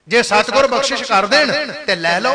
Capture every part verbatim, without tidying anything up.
जे सतगुर बख्शिश कर देन ते लै लो।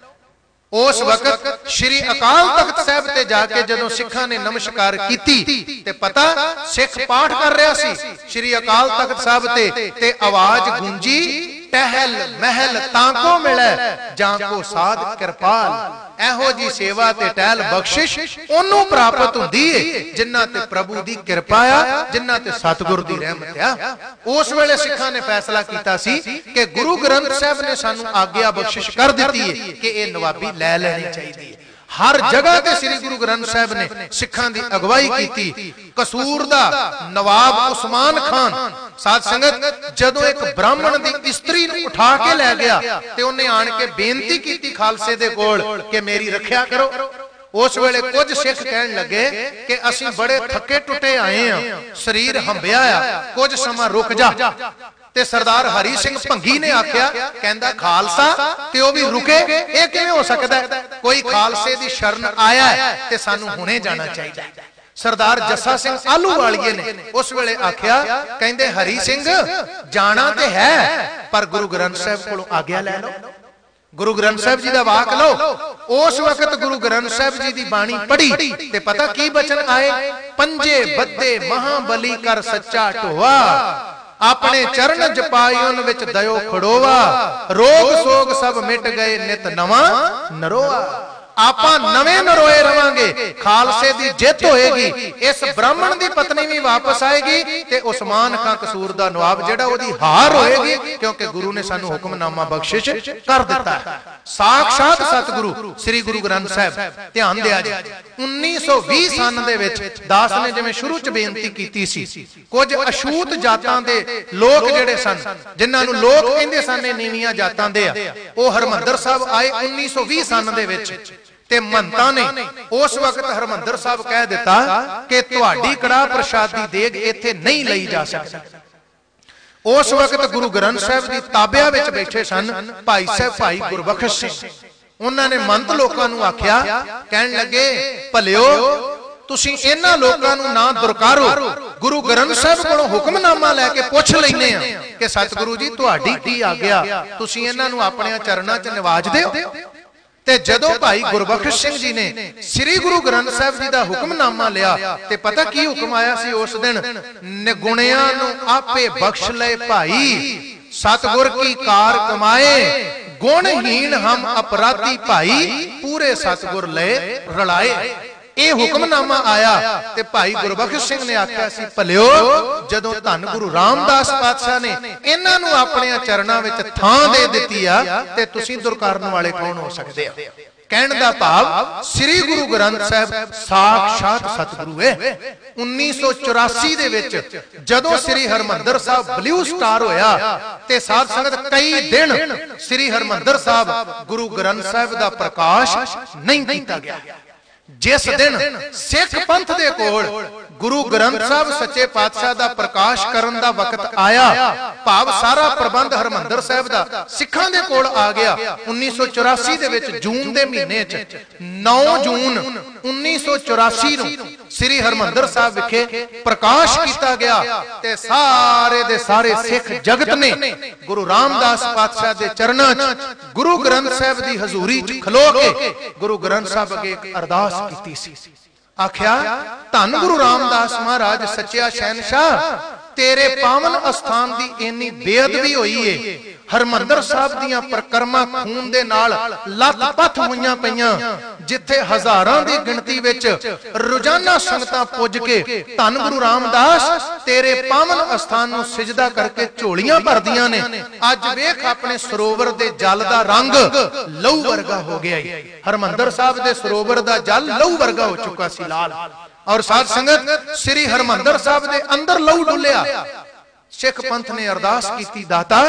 उस वक्त श्री अकाल तख्त साहब ते जाके जदों सिखां ने नमस्कार कीती ते पता सिख पाठ कर रहा सी श्री अकाल तख्त साहब ते ते आवाज गूंजी, टहल महल ताको मिले जाको साध कृपाल। एहो जी सेवा ते टहल बख्शिश ओनू प्राप्त हुंदी है जिन्हां ते प्रभु दी कृपा आ, जिन्हां ते सतगुर दी रहमत आ। उस वेले सिखां ने फैसला कीता सी कि गुरु ग्रंथ साहब ने सानू आग्या बख्शिश कर दित्ती है कि ये नवाबी लै लेनी चाहिए। हर जगह ते श्री गुरु ग्रंथ साहब ने सिखां दी अगवाई कीती। कसूर दा नवाब उस्मान खान साध संगत जदों एक ब्राह्मण दी स्त्री नूं उठा के लै गया ते उन्हें आण के बेनती कीती खालसे दे कोल कि मेरी रखिया करो। उस वेले कुछ सिख कहन लगे कि असीं बड़े थके टुटे आए हां, शरीर हंबिया आ, कुछ समा रुक जा। ते सरदार हरी सिंह भंगी ने आख्या, कहंदा खालसा ते ओ भी रुके, ये किवें हो सकदा है? कोई खालसे दी शरण आया है ते सानू हुणे जाना चाहिए। सरदार जस्सा सिंह आलूवालिए ने उस वेले आख्या, कहंदे हरी सिंह जाना ते है पर गुरु ग्रंथ साहब कोलों आग्या लै लो, गुरु ग्रंथ साहब जी दा वाक लो। उस वक्त गुरु ग्रंथ साहब जी दी बाणी पढ़ी ते पता की बचन आए, पंजे बद्दे महाबली कर सच्चा ढोआ, अपने चरण जपायुन विच दयो खड़ोवा, रोग सोग सब मिट गए नित नवा नरोआ। आपां नवें नरोए रवांगे, खालसे दी जित होएगी, इस ब्राह्मण दी पत्नी भी वापस आएगी ते उस्मान खां कसूर दा नवाब जेड़ा ओदी हार होएगी, क्योंकि गुरु ने सानू हुक्मनामा बख्शिश कर दिता है। साक्षात सतगुरु श्री गुरु ग्रंथ साहब। ध्यान दिया जी, उन्नीस सौ बीस सन दे विच दास ने जिवें शुरू च बेनती कीती सी, कुछ अछूत जातां दे लोक जेड़े सन, जिन्हां नूं लोक कहंदे सन नीवीआं जातां दे आ, ओ हरमंदर साहब आए उन्नीस सौ बीस सन दे विच ते महंतां ने उस वक्त हरमंदर साहब कह दिता कि तुहाडी कड़ाह प्रसादी देग इत्थे नहीं लई जा सकदी। उस वक्त गुरु ग्रंथ साहब दी ताबिया विच बैठे सन भाई साहब भाई गुरबख्श सिंह। उन्होंने मंत लोकां नूं आख्या, कहण लगे भलिओ तुसीं इन्हां लोकां नूं ना दुरकारो, गुरु ग्रंथ साहब कोलों हुक्मनामा लैके पुछ लैने आ कि सतगुरु जी तुहाडी की आग्या, तुसीं इन्हां नूं अपने चरणां च निवाज दिओ। ते जदों भाई गुरबख्श सिंह जी ने श्री गुरु ग्रंथ साहब जी दा हुक्मनामा लिया ते पता की हुक्म आया सी उस दिन, निगुणियां नूं आपे बख्श ले भाई, सतगुर की कार कमाए, गुणहीन हम अपराधी भाई, पूरे सतगुर ले रलाए। ये हुक्मनामा आया ते भाई गुरबख्श सिंह ने आख्या सी, भलिओ जदों धन गुरु रामदास पातशाह ने इन्हां नूं अपने चरणां विच थां दे दित्ती आ ते तुसीं दुरकारण वाले कौन हो सकदे हो? कहण दा भाव श्री गुरु ग्रंथ साहब साक्षात सतगुरु है। उन्नीस सौ चौरासी दे विच जदों श्री हरमंदर साहब ब्लू स्टार होया ते साध संगत कई दिन श्री हरमंदर साहब गुरु ग्रंथ साहब दा प्रकाश नहीं कीता गया। जिस दिन सिख पंथ दे कोल गुरु ग्रंथ साहब सच्चे पातशाह दा प्रकाश करन दा वक्त आया, भाव सारा प्रबंध हरमंदर साहब दा सिखां दे कोल आ गया। उन्नीस सौ चौरासी दे विच जून दे महीने च नौ जून उन्नीस सौ चौरासी नूं श्री हरमंदर साहब विखे प्रकाश किया गया ते सारे दे सारे सिख जगत ने गुरु रामदास पातशाह दे चरणां च गुरु ग्रंथ साहब दी हजूरी च खलो के गुरु ग्रंथ साहब अगे एक अरदास कीती सी। आख्या, धन गुरु रामदास महाराज सच्चा शहनशाह, तेरे पावन अस्थान दी इन्नी बेअदबी होई है, हरमंदर साहब दियां प्रकरमा खून दे नाल लत-पथ होईयां पईयां, जिथे हजारां दी गिणती विच रोजाना संगतां पुज के धन गुरु रामदास तेरे पावन अस्थान नूं सिजदा करके झोलियां भरदियां ने। अज वेख अपने सरोवर दे जल दा रंग लहू वर्गा हो गया है। हरमंदर साहब दे सरोवर दा जल लहू वर्गा हो चुका सी, लाल। और साध संगत श्री हरमंदर साहब दे अंदर लहू डुलिया। सिख पंथ ने अरदास कीती, दाता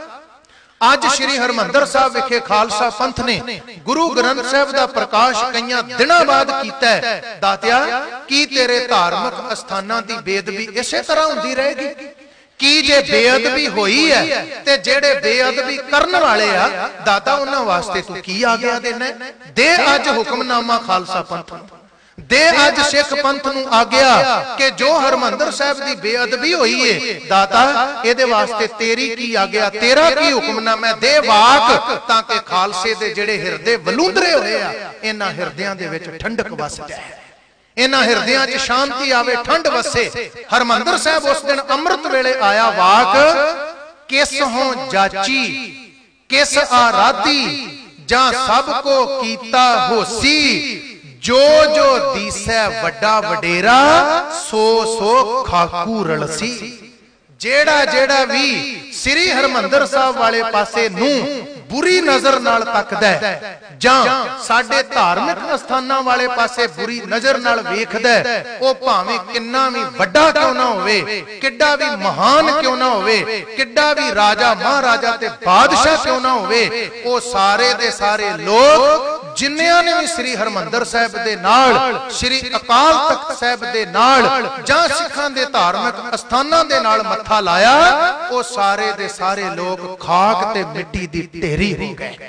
अज श्री हरमंदर साहब विखे खालसा पंथ ने गुरु ग्रंथ साहब दा प्रकाश कईयां दिनां बाद कीता है। दातिया, की तेरे धार्मिक अस्थानां दी बेअदबी इसे तरह हुंदी रहेगी? की जे बेअदबी होई है ते जेड़े बेअदबी करन वाले आ, दाता उन्हां वास्ते तू की आग्या देना? दे अज हुक्मनामा खालसा पंथ। दे अज सिख पंथ नूं आग्या कि जो हरमंदर साहिब दी बेअदबी होई है दाता इहदे वास्ते तेरी की आग्या, तेरा की हुक्मनामा, दे वाक ताकि खालसे दे जिहड़े हिरदे वलूंदरे होए आ इन्हां हिरदियां दे विच ठंडक वस जाए, इन्हां हिरदियां च शांति आवे, ठंड वसे। हरमंदर साहिब उस दिन अमृत वेले आया वाक किस हों जाची किस आराधी जां सबको कीता होसी, जो जो दीसै वड्डा वडेरा सो सो खाकू रलसी। जेड़ा जेड़ा भी श्री हरमंदर साहब वाले पासे नूं बुरी नजर नाल तकदा है जां साडे धार्मिक अस्थानां वाले पासे बुरी नजर नाल वेखदा है, ओ भावें किन्ना भी वड्डा क्यों ना होवे, किड्डा भी महान क्यों ना होवे, किड्डा भी राजा महाराजा ते बादशाह क्यों ना होवे, ओ सारे दे सारे लोग जिन्नियां ने भी श्री हरमंदर साहिब दे नाल, श्री अकाल तख्त साहिब दे नाल जां सिखां दे धार्मिक अस्थानां दे नाल मत्था लाया, ओ सारे दे सारे लोग खाक ते मिट्टी दी ढेरी हो गए।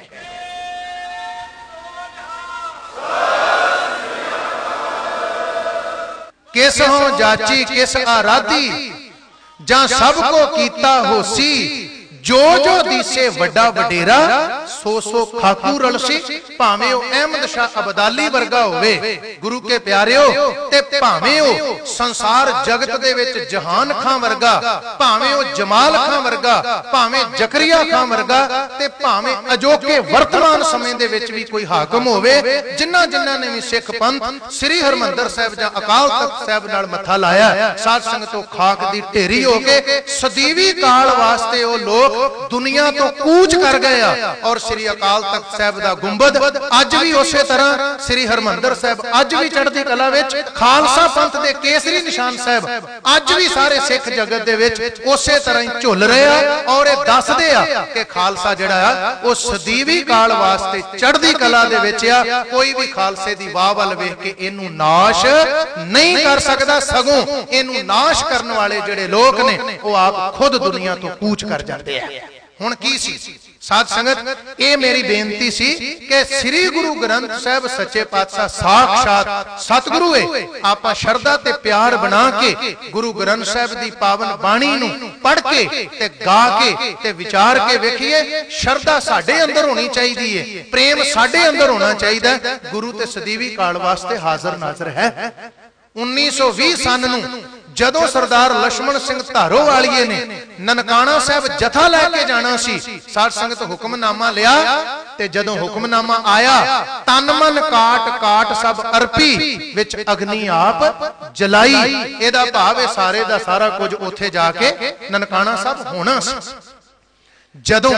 किस हों जाची किस आराधी जां सबको कीता होसी, जो जो दीसे वड्डा वडेरा सो सो खाकू रलसी। भावें ओ अहमद शाह अब्दाली वर्गा होवे गुरु के प्यारिओ, ते भावें ओ संसार जगत दे विच जहान खां वर्गा, भावें ओ जमाल खां वर्गा, भावें जकरिया खां वर्गा, ते भावें अजोके वर्तमान समय दे विच भी कोई हाकम होवे, जिन्हां जिन्हां ने भी सिख पंथ श्री हरमंदर साहिब जां अकाल तख्त साहिब नाल मत्था लाया, साध संगतों खाक दी ढेरी हो के सदीवी काल वास्ते ओ लोग दुनिया तो कूच कर गए और श्री अकाल तख्त साहिब दा गुंबद अज भी उसे तरह, श्री हरमंदर साहिब अज भी चढ़दी कला विच, खालसा पंथ दे केसरी निशान साहिब अज भी सारे सिख जगत दे विच उसे तरह ही झुल रहे आ, और ये दसदे आ कि खालसा जिहड़ा आ वो सदीवी काल वास्ते चढ़दी कला दे विच आ, कोई भी खालसे दी वाह वल वेख के इहनूं नाश नहीं कर सकदा, सगों इहनूं नाश करन वाले जिहड़े लोक ने वो आप खुद दुनिया तो कूच कर जाते हैं। हुण की सी साध संगत, ये मेरी बेनती सी कि श्री गुरु ग्रंथ साहिब सच्चे पातशाह साक्षात सतगुरु है, आपां शरदा ते प्यार बना के गुरु ग्रंथ साहिब दी पावन बाणी नूं पढ़ के ते गा के ते विचार के वेखिए। शरदा साडे अंदर होनी चाहिदी है, प्रेम साडे अंदर होना चाहिदा, गुरु ते सदीवी काल वास्ते हाजर नाजर है। उन्नीस सौ भी सन नूं जदों सरदार लक्ष्मण सिंह धारोवालिए ने ननकाना साहब जथा लैके जाना सी, साध संगत हुक्मनामा लिया, ते जदों हुक्मनामा आया तन मन काट काट सब अर्पी विच अग्नि आप जलाई। एदा भाव है सारे दा सारा कुछ उत्थे जाके ननकाना साहब होना सी। जदों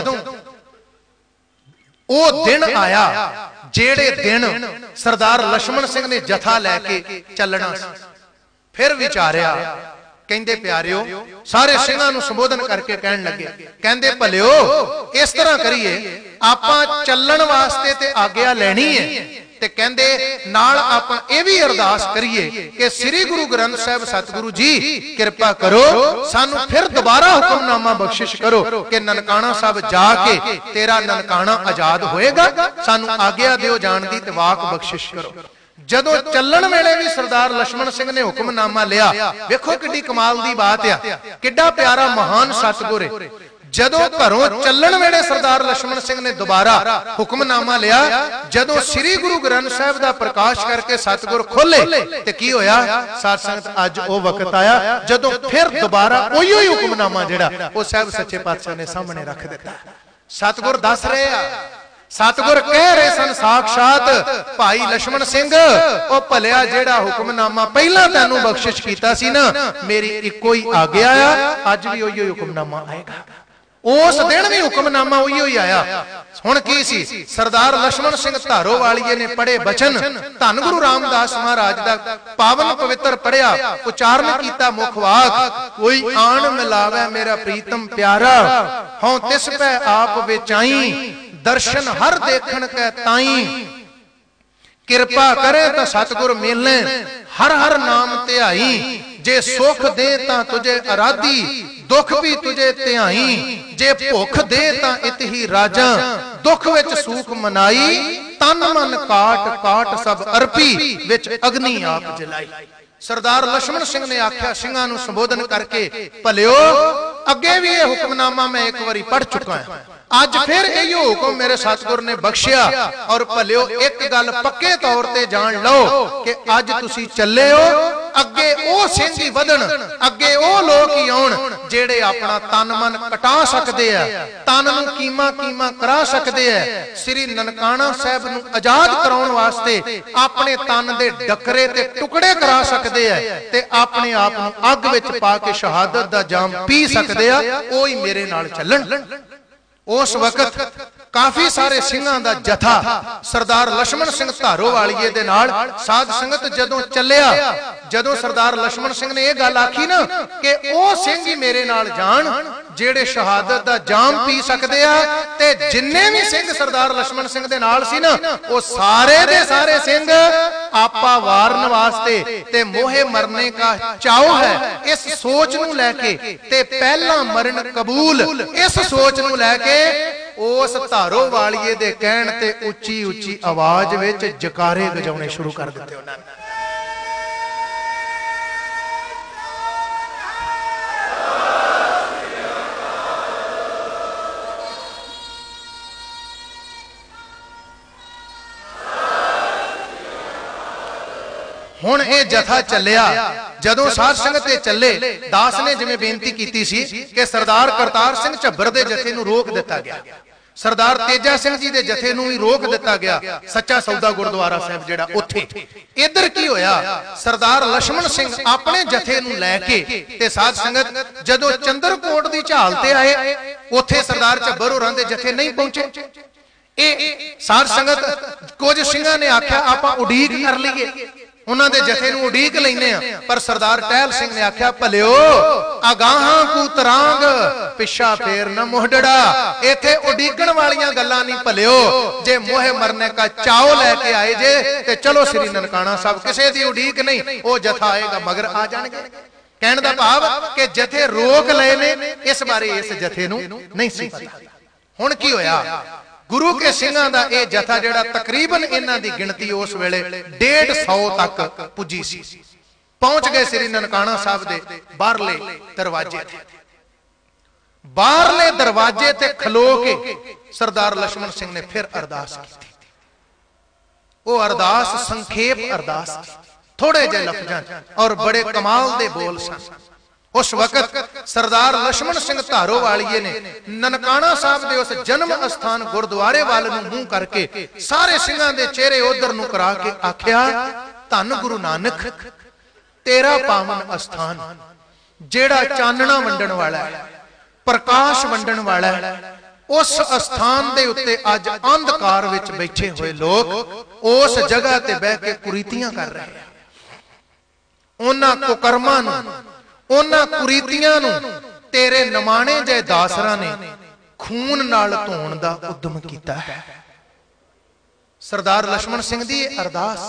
ओ दिन आया जेड़े दिन सरदार लक्ष्मण सिंह ने जथा लैके चलना सी, फिर विचारिया, कहंदे प्यारिओ सारे सिंहां नूं संबोधन करके कहन लगे, कहंदे भलिओ इस तरह करिए आपां चलण वास्ते ते आग्या लेनी है, ते कहंदे नाल आपां इह वी अरदास करिए कि श्री गुरु ग्रंथ साहिब सतगुरु जी किरपा करो सानू फिर दोबारा हुक्मनामा बख्शिश करो कि ननकाना साहब जाके तेरा ननकाना आजाद होएगा, सानू आग्या दिओ जाण दी ते वाक बख्शिश करो। जदों चलण वेले भी सरदार लक्ष्मण सिंह ने हुक्मनामा लिया, वेखो किड्डी कमाल दी बात आ, किड्डा प्यारा महान सतगुर है। जदों घरों चलण वेले सरदार लक्ष्मण सिंह ने दोबारा हुक्मनामा लिया, जदों श्री गुरु ग्रंथ साहिब दा प्रकाश करके सतगुर खोले ते की होया, साध संगत अज ओ वक्त आया जदों फिर दोबारा ओही ही हुक्मनामा जिहड़ा ओ साहिब सच्चे पातशाह ने सामने रख दिता। सतगुर दस रहे आ, सतगुर कह रहे सन साक्षात भाई लक्ष्मण सिंह, ओ भलिया जेड़ा हुक्मनामा पहला तैनूं बख्शिश कीता सी ना, मेरी इक्को ही आग्या आ, अज भी ओही हुक्मनामा आएगा। उस दिन भी हुक्मनामा उही ही आया। हुण की सी, सरदार लक्ष्मण सिंह धारोवालिए ने पढ़े बचन, धन गुरु रामदास महाराज दा पावन पवित्र पढ़िया, उचारण कीता मुख वाक, कोई आन मिलावे मेरा प्रीतम प्यारा, हों तिस पै आप विचाई, दर्शन हर देखण कै ताई, किरपा करे तो सतगुर मिलने हर हर नाम ध्याई, जे सुख दे तां तुझे अराधी, दुख भी तुझे ध्याई, जे भुख दे तां इत ही राजा, दुख विच सूख मनाई, तन मन काट काट सब अर्पी विच अग्नि आप जलाई। सरदार लक्ष्मण सिंह ने आख्या सिंहां नूं संबोधन करके, भलियो अगे भी यह हुक्मनामा मैं एक बारी पढ़ चुका है, अज फिर यही हुक्म मेरे सतगुर ने बख्शिया। और भलियो एक गल पक्के तौर ते जान लो कि अज तुसी चले हो, अगे ओ सिंह ही वधण, अगे ओ लोग ही आउण जेड़े अपना तन मन कटा सकदे आ, तन नूं कीमा कीमा करा सकदे आ। श्री ननकाना साहब नूं आजाद कराउण वास्ते अपने तन दे डकरे ते टुकड़े करा सकदे आ ते अपने आप नूं अग विच पा के शहादत दा जाम पी सकदे आ। ओ ही मेरे नाल चलण। उस वक्त काफी सारे सिंहां दा जथा सरदार लक्ष्मण सिंह धारोवालीए दे नाल साध संगत जदों चलिया, जदों सरदार लक्ष्मण सिंह ने यह गल आखी ना कि ओ सिंह ही मेरे नाल जान जेड़े शहादत दा जाम पी सकदे आ, ते जिन्ने भी सिंह सरदार लक्ष्मण सिंह दे नाल सी ना वो सारे दे सारे सिंह आपा वारन वास्ते ते मोहे मरने का चाव है, इस सोच नूं लैके ते पहला मरण कबूल इस सोच नूं लैके उस धारोवालीए दे कहण ते उच्ची उच्ची आवाज विच जकारे गजाउणे शुरू कर दिते उन्हां ने। हुण ये जथा चलिया, जदों साध संगत चले, दास ने जिवें बेनती कीती सी कि सरदार करतार सिंह झब्बर दे जथे नूं रोक दिता गया, सरदार तेजा सिंह जी दे जथे नूं भी रोक दिता गया, सच्चा सौदा गुरुद्वारा साहब जिहड़ा उत्थे। इधर की होया, सरदार लक्ष्मण सिंह अपने जथे नूं लैके ते साध संगत जदों चंद्रकोट दी झाल ते आए, उत्थे सरदार झब्बर होरां दे जथे नहीं पहुंचे। ए साध संगत कुछ सिंहां ने आख्या आपां उडीक कर लईए, उन्हां दे जथे नूं उडीक लैने आ, पर सरदार टहल सिंह ने आख्या भलियो अगाहां कू तरांग पिछा फेर न मोहडड़ा, इथे उडीकण वालियां गल्लां नहीं भलियो, जे मोहे मरने का चाव लैके आए जे ते चलो श्री ननकाना साहब, किसे दी उडीक नहीं, वो जथा आएगा मगर आ जाणगे। कहण दा भाव कि जथे रोक लए ने इस बारे इस जथे नूं नहीं सी पता। हुण की होया, गुरु के सिंहां दा यह जथा जिहड़ा तकरीबन इन्हां दी गिणती उस वेले डेढ़ सौ तक पुजी सी, पहुंच गए श्री ननकाना साहब दे बाहरले दरवाजे ते। बाहरले दरवाजे ते खलो के सरदार लक्ष्मण सिंह ने फिर अरदास की। वो अरदास संखेप अरदास, थोड़े जे लफ्जां और बड़े कमाल दे बोल सन। उस वक्त सरदार लक्ष्मण सिंह धारोवालीए ने ननकाना साहब दे उस जन्म स्थान गुरुद्वारे वाल नूं मूंह करके सारे सिंहां दे चेहरे उधर नूं करा के आख्या, धन गुरु नानक तेरा पावन स्थान जेड़ा चानना वंडण वाला है, प्रकाश वंडण वाला है, उस स्थान दे उत्ते अज अंधकार विच बैठे हुए लोग उस जगह ते बह के कुरीतियां कर रहे हैं। उन्हां कुकर्मां नूं उन्हां कुरीतियां नूं तेरे नमाणे जे दासरां ने खून नाल धोण दा उद्यम कीता है। सरदार लक्ष्मण सिंह दी अरदास,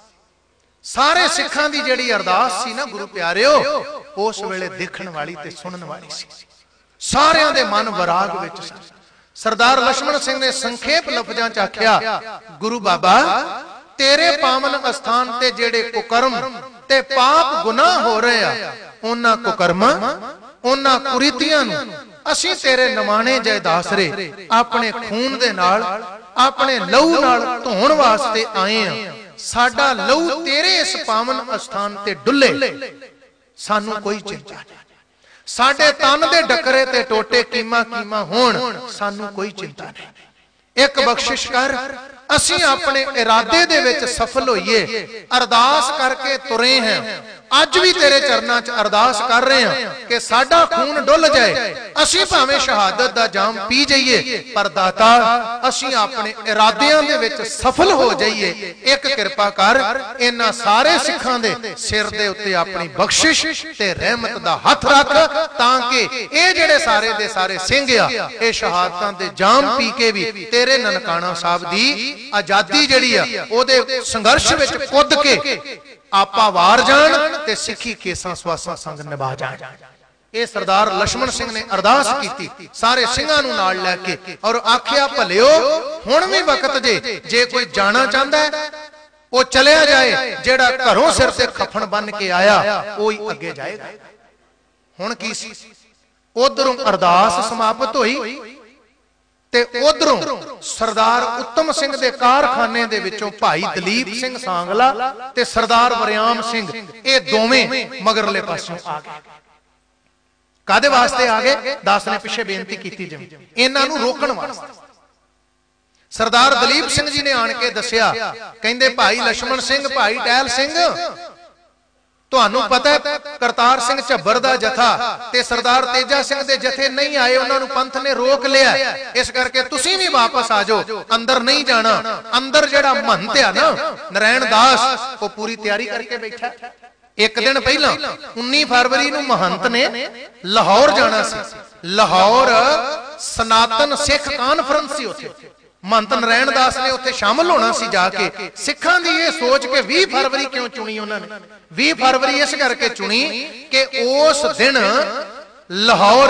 सारे सिखां दी जिहड़ी अरदास सी ना गुरु प्यारिओ, उस वेले देखण वाली ते सुनन वाली सी, सारियां दे मन वराग विच सन। सरदार लक्ष्मण सिंह ने संखेप लफ्जां च आख्या, गुरु बाबा तेरे पावन स्थान ते जिहड़े कुकर्म ते पाप गुनाह हो रहे आ, उन्हां कुकर्मां उन्हां कुरीतियां नूं असीं तेरे नमाणे जय दासरे अपने खून दे नाल अपने लहू नाल धोण वास्ते आए आ। साडा लहू तेरे इस पावन स्थान ते डुले, सानू कोई चिंता नहीं। साडे तन दे डकरे ते टोटे कीमा कीमा होण, सानू कोई चिंता नहीं। एक बख्शिश कर, असीं अपने इरादे दे विच सफल होइए। अरदास करके तुरे हैं, अज भी तेरे चरनां च अरदास कर रहे हैं कि साडा खून डुल जाए, असीं भावें शहादत दा जाम पी जाइए, पर दाता असीं अपने इरादियां दे विच सफल हो जाइए। एक किरपा कर, इन्हां सारे सिखां दे सिर दे उत्ते अपनी बख्शिश ते रहमत दा हथ रख, तां कि ये जिहड़े सारे दे सारे सिंह आ, ये शहादतां दे जाम पी के भी तेरे ननकाना साहब दी आजादी जिहड़ी आ ओदे संघर्ष विच कुद के आपा वार जाण ते सिੱਖੀ केसां सवासां संग निभा जाण। ਇਹ ਸਰਦਾਰ ਲక్ష్మణ ਸਿੰਘ ਨੇ ਅਰਦਾਸ ਕੀਤੀ ਸਾਰੇ ਸਿੰਘਾਂ ਨੂੰ ਨਾਲ ਲੈ ਕੇ ਔਰ ਆਖਿਆ ਭਲਿਓ ਹੁਣ ਵੀ ਵਕਤ ਜੇ ਜੇ ਕੋਈ ਜਾਣਾ ਚਾਹੁੰਦਾ ਹੈ ਉਹ ਚਲਿਆ ਜਾਏ, ਜਿਹੜਾ ਘਰੋਂ ਸਿਰ ਤੇ ਖੱਫਣ ਬੰਨ ਕੇ ਆਇਆ ਉਹ ਹੀ ਅੱਗੇ ਜਾਏਗਾ। ਹੁਣ ਕੀ ਸੀ, ਉਧਰੋਂ ਅਰਦਾਸ ਸਮਾਪਤ ਹੋਈ ਤੇ ਉਧਰੋਂ ਸਰਦਾਰ ਉੱਤਮ ਸਿੰਘ ਦੇ ਕਾਰਖਾਨੇ ਦੇ ਵਿੱਚੋਂ ਭਾਈ ਦਲੀਪ ਸਿੰਘ ਸਾਂਗਲਾ ਤੇ ਸਰਦਾਰ ਵਰਿਆਮ ਸਿੰਘ ਇਹ ਦੋਵੇਂ ਮਗਰਲੇ ਪਾਸੋਂ ਆ ਗਏ। ਕਾਦੇ ਵਾਸਤੇ ਆ ਗਏ? ਦਾਸ ਨੇ ਪਿੱਛੇ ਬੇਨਤੀ ਕੀਤੀ ਜਿਵੇਂ ਇਹਨਾਂ ਨੂੰ ਰੋਕਣ ਵਾਸਤੇ। ਸਰਦਾਰ ਦਲੀਪ ਸਿੰਘ ਜੀ ਨੇ ਆਣ ਕੇ ਦੱਸਿਆ, ਕਹਿੰਦੇ ਭਾਈ ਲక్ష్మణ ਸਿੰਘ, ਭਾਈ ਟਹਿਲ ਸਿੰਘ, ਤੁਹਾਨੂੰ ਪਤਾ ਹੈ ਕਰਤਾਰ ਸਿੰਘ ਝੱਬਰ ਦਾ ਜਥਾ ਤੇ ਸਰਦਾਰ ਤੇਜਾ ਸਿੰਘ ਦੇ ਜਥੇ ਨਹੀਂ ਆਏ, ਉਹਨਾਂ ਨੂੰ ਪੰਥ ਨੇ ਰੋਕ ਲਿਆ, ਇਸ ਕਰਕੇ ਤੁਸੀਂ ਵੀ ਵਾਪਸ ਆ ਜਾਓ, ਅੰਦਰ ਨਹੀਂ ਜਾਣਾ। ਅੰਦਰ ਜਿਹੜਾ ਮਹੰਤ ਆ ਨਾ ਨਰੈਣ ਦਾਸ, ਉਹ ਪੂਰੀ ਤਿਆਰੀ ਕਰਕੇ ਬੈਠਾ। ਇੱਕ ਦਿਨ ਪਹਿਲਾਂ ਉੱਨੀ ਫਰਵਰੀ ਨੂੰ ਮਹੰਤ ਨੇ ਲਾਹੌਰ ਜਾਣਾ ਸੀ। ਲਾਹੌਰ ਸਨਾਤਨ ਸਿੱਖ ਕਾਨਫਰੰਸ ਸੀ, ਉੱਥੇ ਮਹੰਤ ਨਰੈਣ ਦਾਸ ਨੇ ਉੱਥੇ ਸ਼ਾਮਲ ਹੋਣਾ ਸੀ ਜਾ ਕੇ। ਸਿੱਖਾਂ ਦੀ ਇਹ ਸੋਚ ਕਿ ਵੀਹ ਫਰਵਰੀ ਕਿਉਂ ਚੁਣੀ ਉਹਨਾਂ ਨੇ? ਵੀਹ ਫਰਵਰੀ ਇਸ ਕਰਕੇ ਚੁਣੀ ਕਿ ਉਸ ਦਿਨ ਲਾਹੌਰ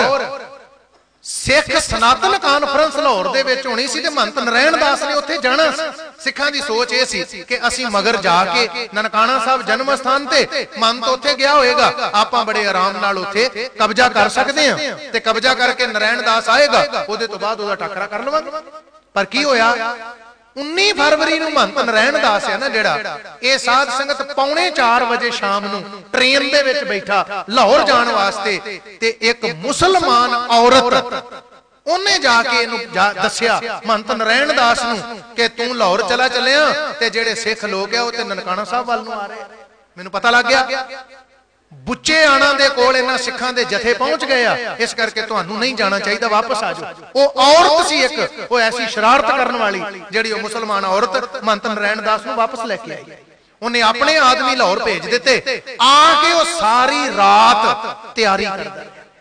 ਸਿੱਖ ਸਨਾਤਨ ਕਾਨਫਰੰਸ ਲਾਹੌਰ ਦੇ ਵਿੱਚ ਹੋਣੀ ਸੀ ਤੇ ਮਹੰਤ ਨਰੈਣ ਦਾਸ ਨੇ ਉੱਥੇ ਜਾਣਾ ਸੀ। ਸਿੱਖਾਂ ਦੀ ਸੋਚ ਇਹ ਸੀ ਕਿ ਅਸੀਂ ਮਗਰ ਜਾ ਕੇ ਨਨਕਾਣਾ ਸਾਹਿਬ ਜਨਮ ਸਥਾਨ ਤੇ ਮਹੰਤ ਉੱਥੇ ਗਿਆ ਹੋਏਗਾ, ਆਪਾਂ ਬੜੇ ਆਰਾਮ ਨਾਲ ਉੱਥੇ ਕਬਜ਼ਾ ਕਰ ਸਕਦੇ ਹਾਂ ਤੇ ਕਬਜ਼ਾ ਕਰਕੇ ਨਰੈਣ ਦਾਸ ਆਏਗਾ, ਉਹਦੇ ਤੋਂ ਬਾਅਦ ਉਹਦਾ ਟਾਕਰਾ ਕਰ ਲਵਾਂਗੇ। ਪਰ ਕੀ ਹੋਇਆ, ਉੱਨੀ ਫਰਵਰੀ ਨੂੰ ਮਹੰਤ ਨਰੈਣ ਦਾਸ ਹੈ ਨਾ ਜਿਹੜਾ, ਇਹ ਸਾਧ ਸੰਗਤ ਪੌਣੇ ਚਾਰ ਵਜੇ ਸ਼ਾਮ ਨੂੰ ਟ੍ਰੇਨ ਦੇ ਵਿੱਚ ਬੈਠਾ ਲਾਹੌਰ ਜਾਣ ਵਾਸਤੇ ਤੇ ਇੱਕ ਮੁਸਲਮਾਨ ਔਰਤ ਉਹਨੇ ਜਾ ਕੇ ਇਹਨੂੰ ਦੱਸਿਆ ਮਹੰਤ ਨਰੈਣ ਦਾਸ ਨੂੰ ਕਿ ਤੂੰ ਲਾਹੌਰ ਚਲਾ ਚੱਲਿਆ ਤੇ ਜਿਹੜੇ ਸਿੱਖ ਲੋਕ ਆ ਉਹ ਤੇ ਨਨਕਾਣਾ ਸਾਹਿਬ ਵੱਲ ਨੂੰ ਆ ਰਹੇ। ਮੈਨੂੰ ਪਤਾ ਲੱਗ ਗਿਆ ਬੁੱਚੇ ਆਣਾ ਦੇ ਕੋਲ ਇਹਨਾਂ ਸਿੱਖਾਂ ਦੇ ਜਥੇ ਪਹੁੰਚ ਗਏ ਆ, ਇਸ ਕਰਕੇ ਤੁਹਾਨੂੰ ਨਹੀਂ ਜਾਣਾ ਚਾਹੀਦਾ, ਵਾਪਸ ਆ ਜਾਓ। ਉਹ ਔਰਤ ਸੀ ਇੱਕ, ਉਹ ਐਸੀ ਸ਼ਰਾਰਤ ਕਰਨ ਵਾਲੀ ਜਿਹੜੀ ਉਹ ਮੁਸਲਮਾਨ ਔਰਤ ਮਹੰਤ ਨਰੈਣ ਦਾਸ ਨੂੰ ਵਾਪਸ ਲੈ ਕੇ ਆਈ। ਉਹਨੇ ਆਪਣੇ ਆਦਮੀ ਲਾਹੌਰ ਭੇਜ ਦਿੱਤੇ, ਆ ਕੇ ਉਹ ਸਾਰੀ ਰਾਤ ਤਿਆਰੀ ਕਰਦਾ।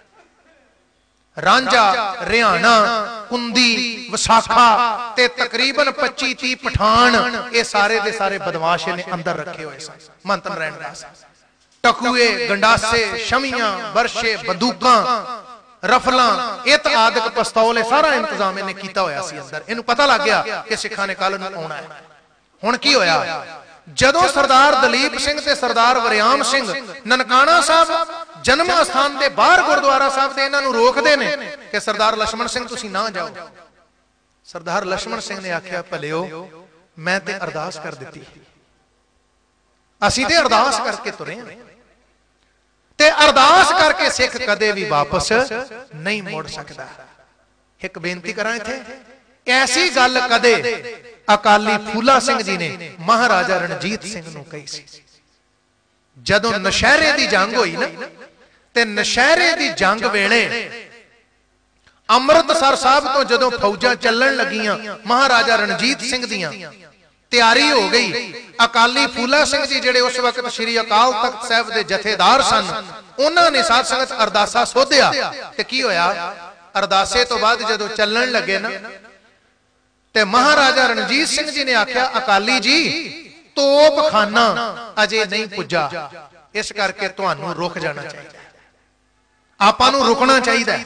ਰਾਂਝਾ, ਰਿਹਾਣਾ, ਕੁੰਦੀ, ਵਿਸਾਖਾ ਤੇ ਤਕਰੀਬਨ ਪੱਚੀ ਤੀਹ ਪਠਾਨ, ਇਹ ਸਾਰੇ ਦੇ ਸਾਰੇ ਬਦਮਾਸ਼ ਨੇ ਅੰਦਰ ਰੱਖੇ ਹੋਏ ਸਨ। ਮਹੰਤ ਨਰੈਣ ਦਾਸ ਟਕੂਏ, ਗੰਡਾਸੇ, ਸ਼ਮੀਆਂ, ਬਰਸ਼ੇ, ਬੰਦੂਕਾਂ, ਰਫਲਾਂ, ਇਤ ਆਦਿਕ ਪਿਸਤੌਲ, ਸਾਰਾ ਇੰਤਜ਼ਾਮ ਇਹਨੇ ਕੀਤਾ ਹੋਇਆ ਸੀ ਅੰਦਰ। ਇਹਨੂੰ ਪਤਾ ਲੱਗ ਗਿਆ ਕਿ ਸਿੱਖਾਂ ਨੇ ਕੱਲ ਨੂੰ ਆਉਣਾ ਹੈ। ਹੁਣ ਕੀ ਹੋਇਆ, ਜਦੋਂ ਸਰਦਾਰ ਦਲੀਪ ਸਿੰਘ ਤੇ ਸਰਦਾਰ ਵਰਿਆਮ ਸਿੰਘ ਨਨਕਾਣਾ ਸਾਹਿਬ ਜਨਮ ਅਸਥਾਨ ਦੇ ਬਾਹਰ ਗੁਰਦੁਆਰਾ ਸਾਹਿਬ ਦੇ ਇਹਨਾਂ ਨੂੰ ਰੋਕਦੇ ਨੇ ਕਿ ਸਰਦਾਰ ਲక్ష్మణ ਸਿੰਘ ਤੁਸੀਂ ਨਾ ਜਾਓ। ਸਰਦਾਰ ਲక్ష్మణ ਸਿੰਘ ਨੇ ਆਖਿਆ ਭਲਿਓ ਮੈਂ ਤੇ ਅਰਦਾਸ ਕਰ ਦਿੱਤੀ, ਅਸੀਂ ਤੇ ਅਰਦਾਸ ਕਰਕੇ ਤੁਰੇ ਹਾਂ ਤੇ ਅਰਦਾਸ ਕਰਕੇ ਸਿੱਖ ਕਦੇ ਵੀ ਵਾਪਸ ਨਹੀਂ ਮੁੜ ਸਕਦਾ। ਇੱਕ ਬੇਨਤੀ ਕਰਾਂ ਇੱਥੇ, ਐਸੀ ਗੱਲ ਕਦੇ ਅਕਾਲੀ ਫੂਲਾ ਸਿੰਘ ਜੀ ਨੇ ਮਹਾਰਾਜਾ ਰਣਜੀਤ ਸਿੰਘ ਨੂੰ ਕਹੀ ਸੀ। ਜਦੋਂ ਨਸ਼ਹਿਰੇ ਦੀ ਜੰਗ ਹੋਈ ਨਾ ਤੇ ਨਸ਼ਹਿਰੇ ਦੀ ਜੰਗ ਵੇਲੇ ਅੰਮ੍ਰਿਤਸਰ ਸਾਹਿਬ ਤੋਂ ਜਦੋਂ ਫੌਜਾਂ ਚੱਲਣ ਲੱਗੀਆਂ ਮਹਾਰਾਜਾ ਰਣਜੀਤ ਸਿੰਘ ਦੀਆਂ, ਤਿਆਰੀ ਹੋ ਗਈ। ਅਕਾਲੀ ਫੂਲਾ ਸਿੰਘ ਜੀ ਜਿਹੜੇ ਉਸ ਵਕਤ ਸ੍ਰੀ ਅਕਾਲ ਤਖਤ ਸਾਹਿਬ ਦੇ ਜਥੇਦਾਰ ਸਨ, ਉਹਨਾਂ ਨੇ ਸਾਧ ਸੰਗਤ ਅਰਦਾਸਾ ਸੋਧਿਆ ਤੇ ਕੀ ਹੋਇਆ, ਅਰਦਾਸੇ ਤੋਂ ਬਾਅਦ ਜਦੋਂ ਚੱਲਣ ਲੱਗੇ ਨਾ ਤੇ ਮਹਾਰਾਜਾ ਰਣਜੀਤ ਸਿੰਘ ਜੀ ਨੇ ਆਖਿਆ ਅਕਾਲੀ ਜੀ ਤੋਪਖਾਨਾ ਅਜੇ ਨਹੀਂ ਪੁੱਜਾ, ਇਸ ਕਰਕੇ ਤੁਹਾਨੂੰ ਰੁਕ ਜਾਣਾ ਚਾਹੀਦਾ, ਆਪਾਂ ਨੂੰ ਰੁਕਣਾ ਚਾਹੀਦਾ,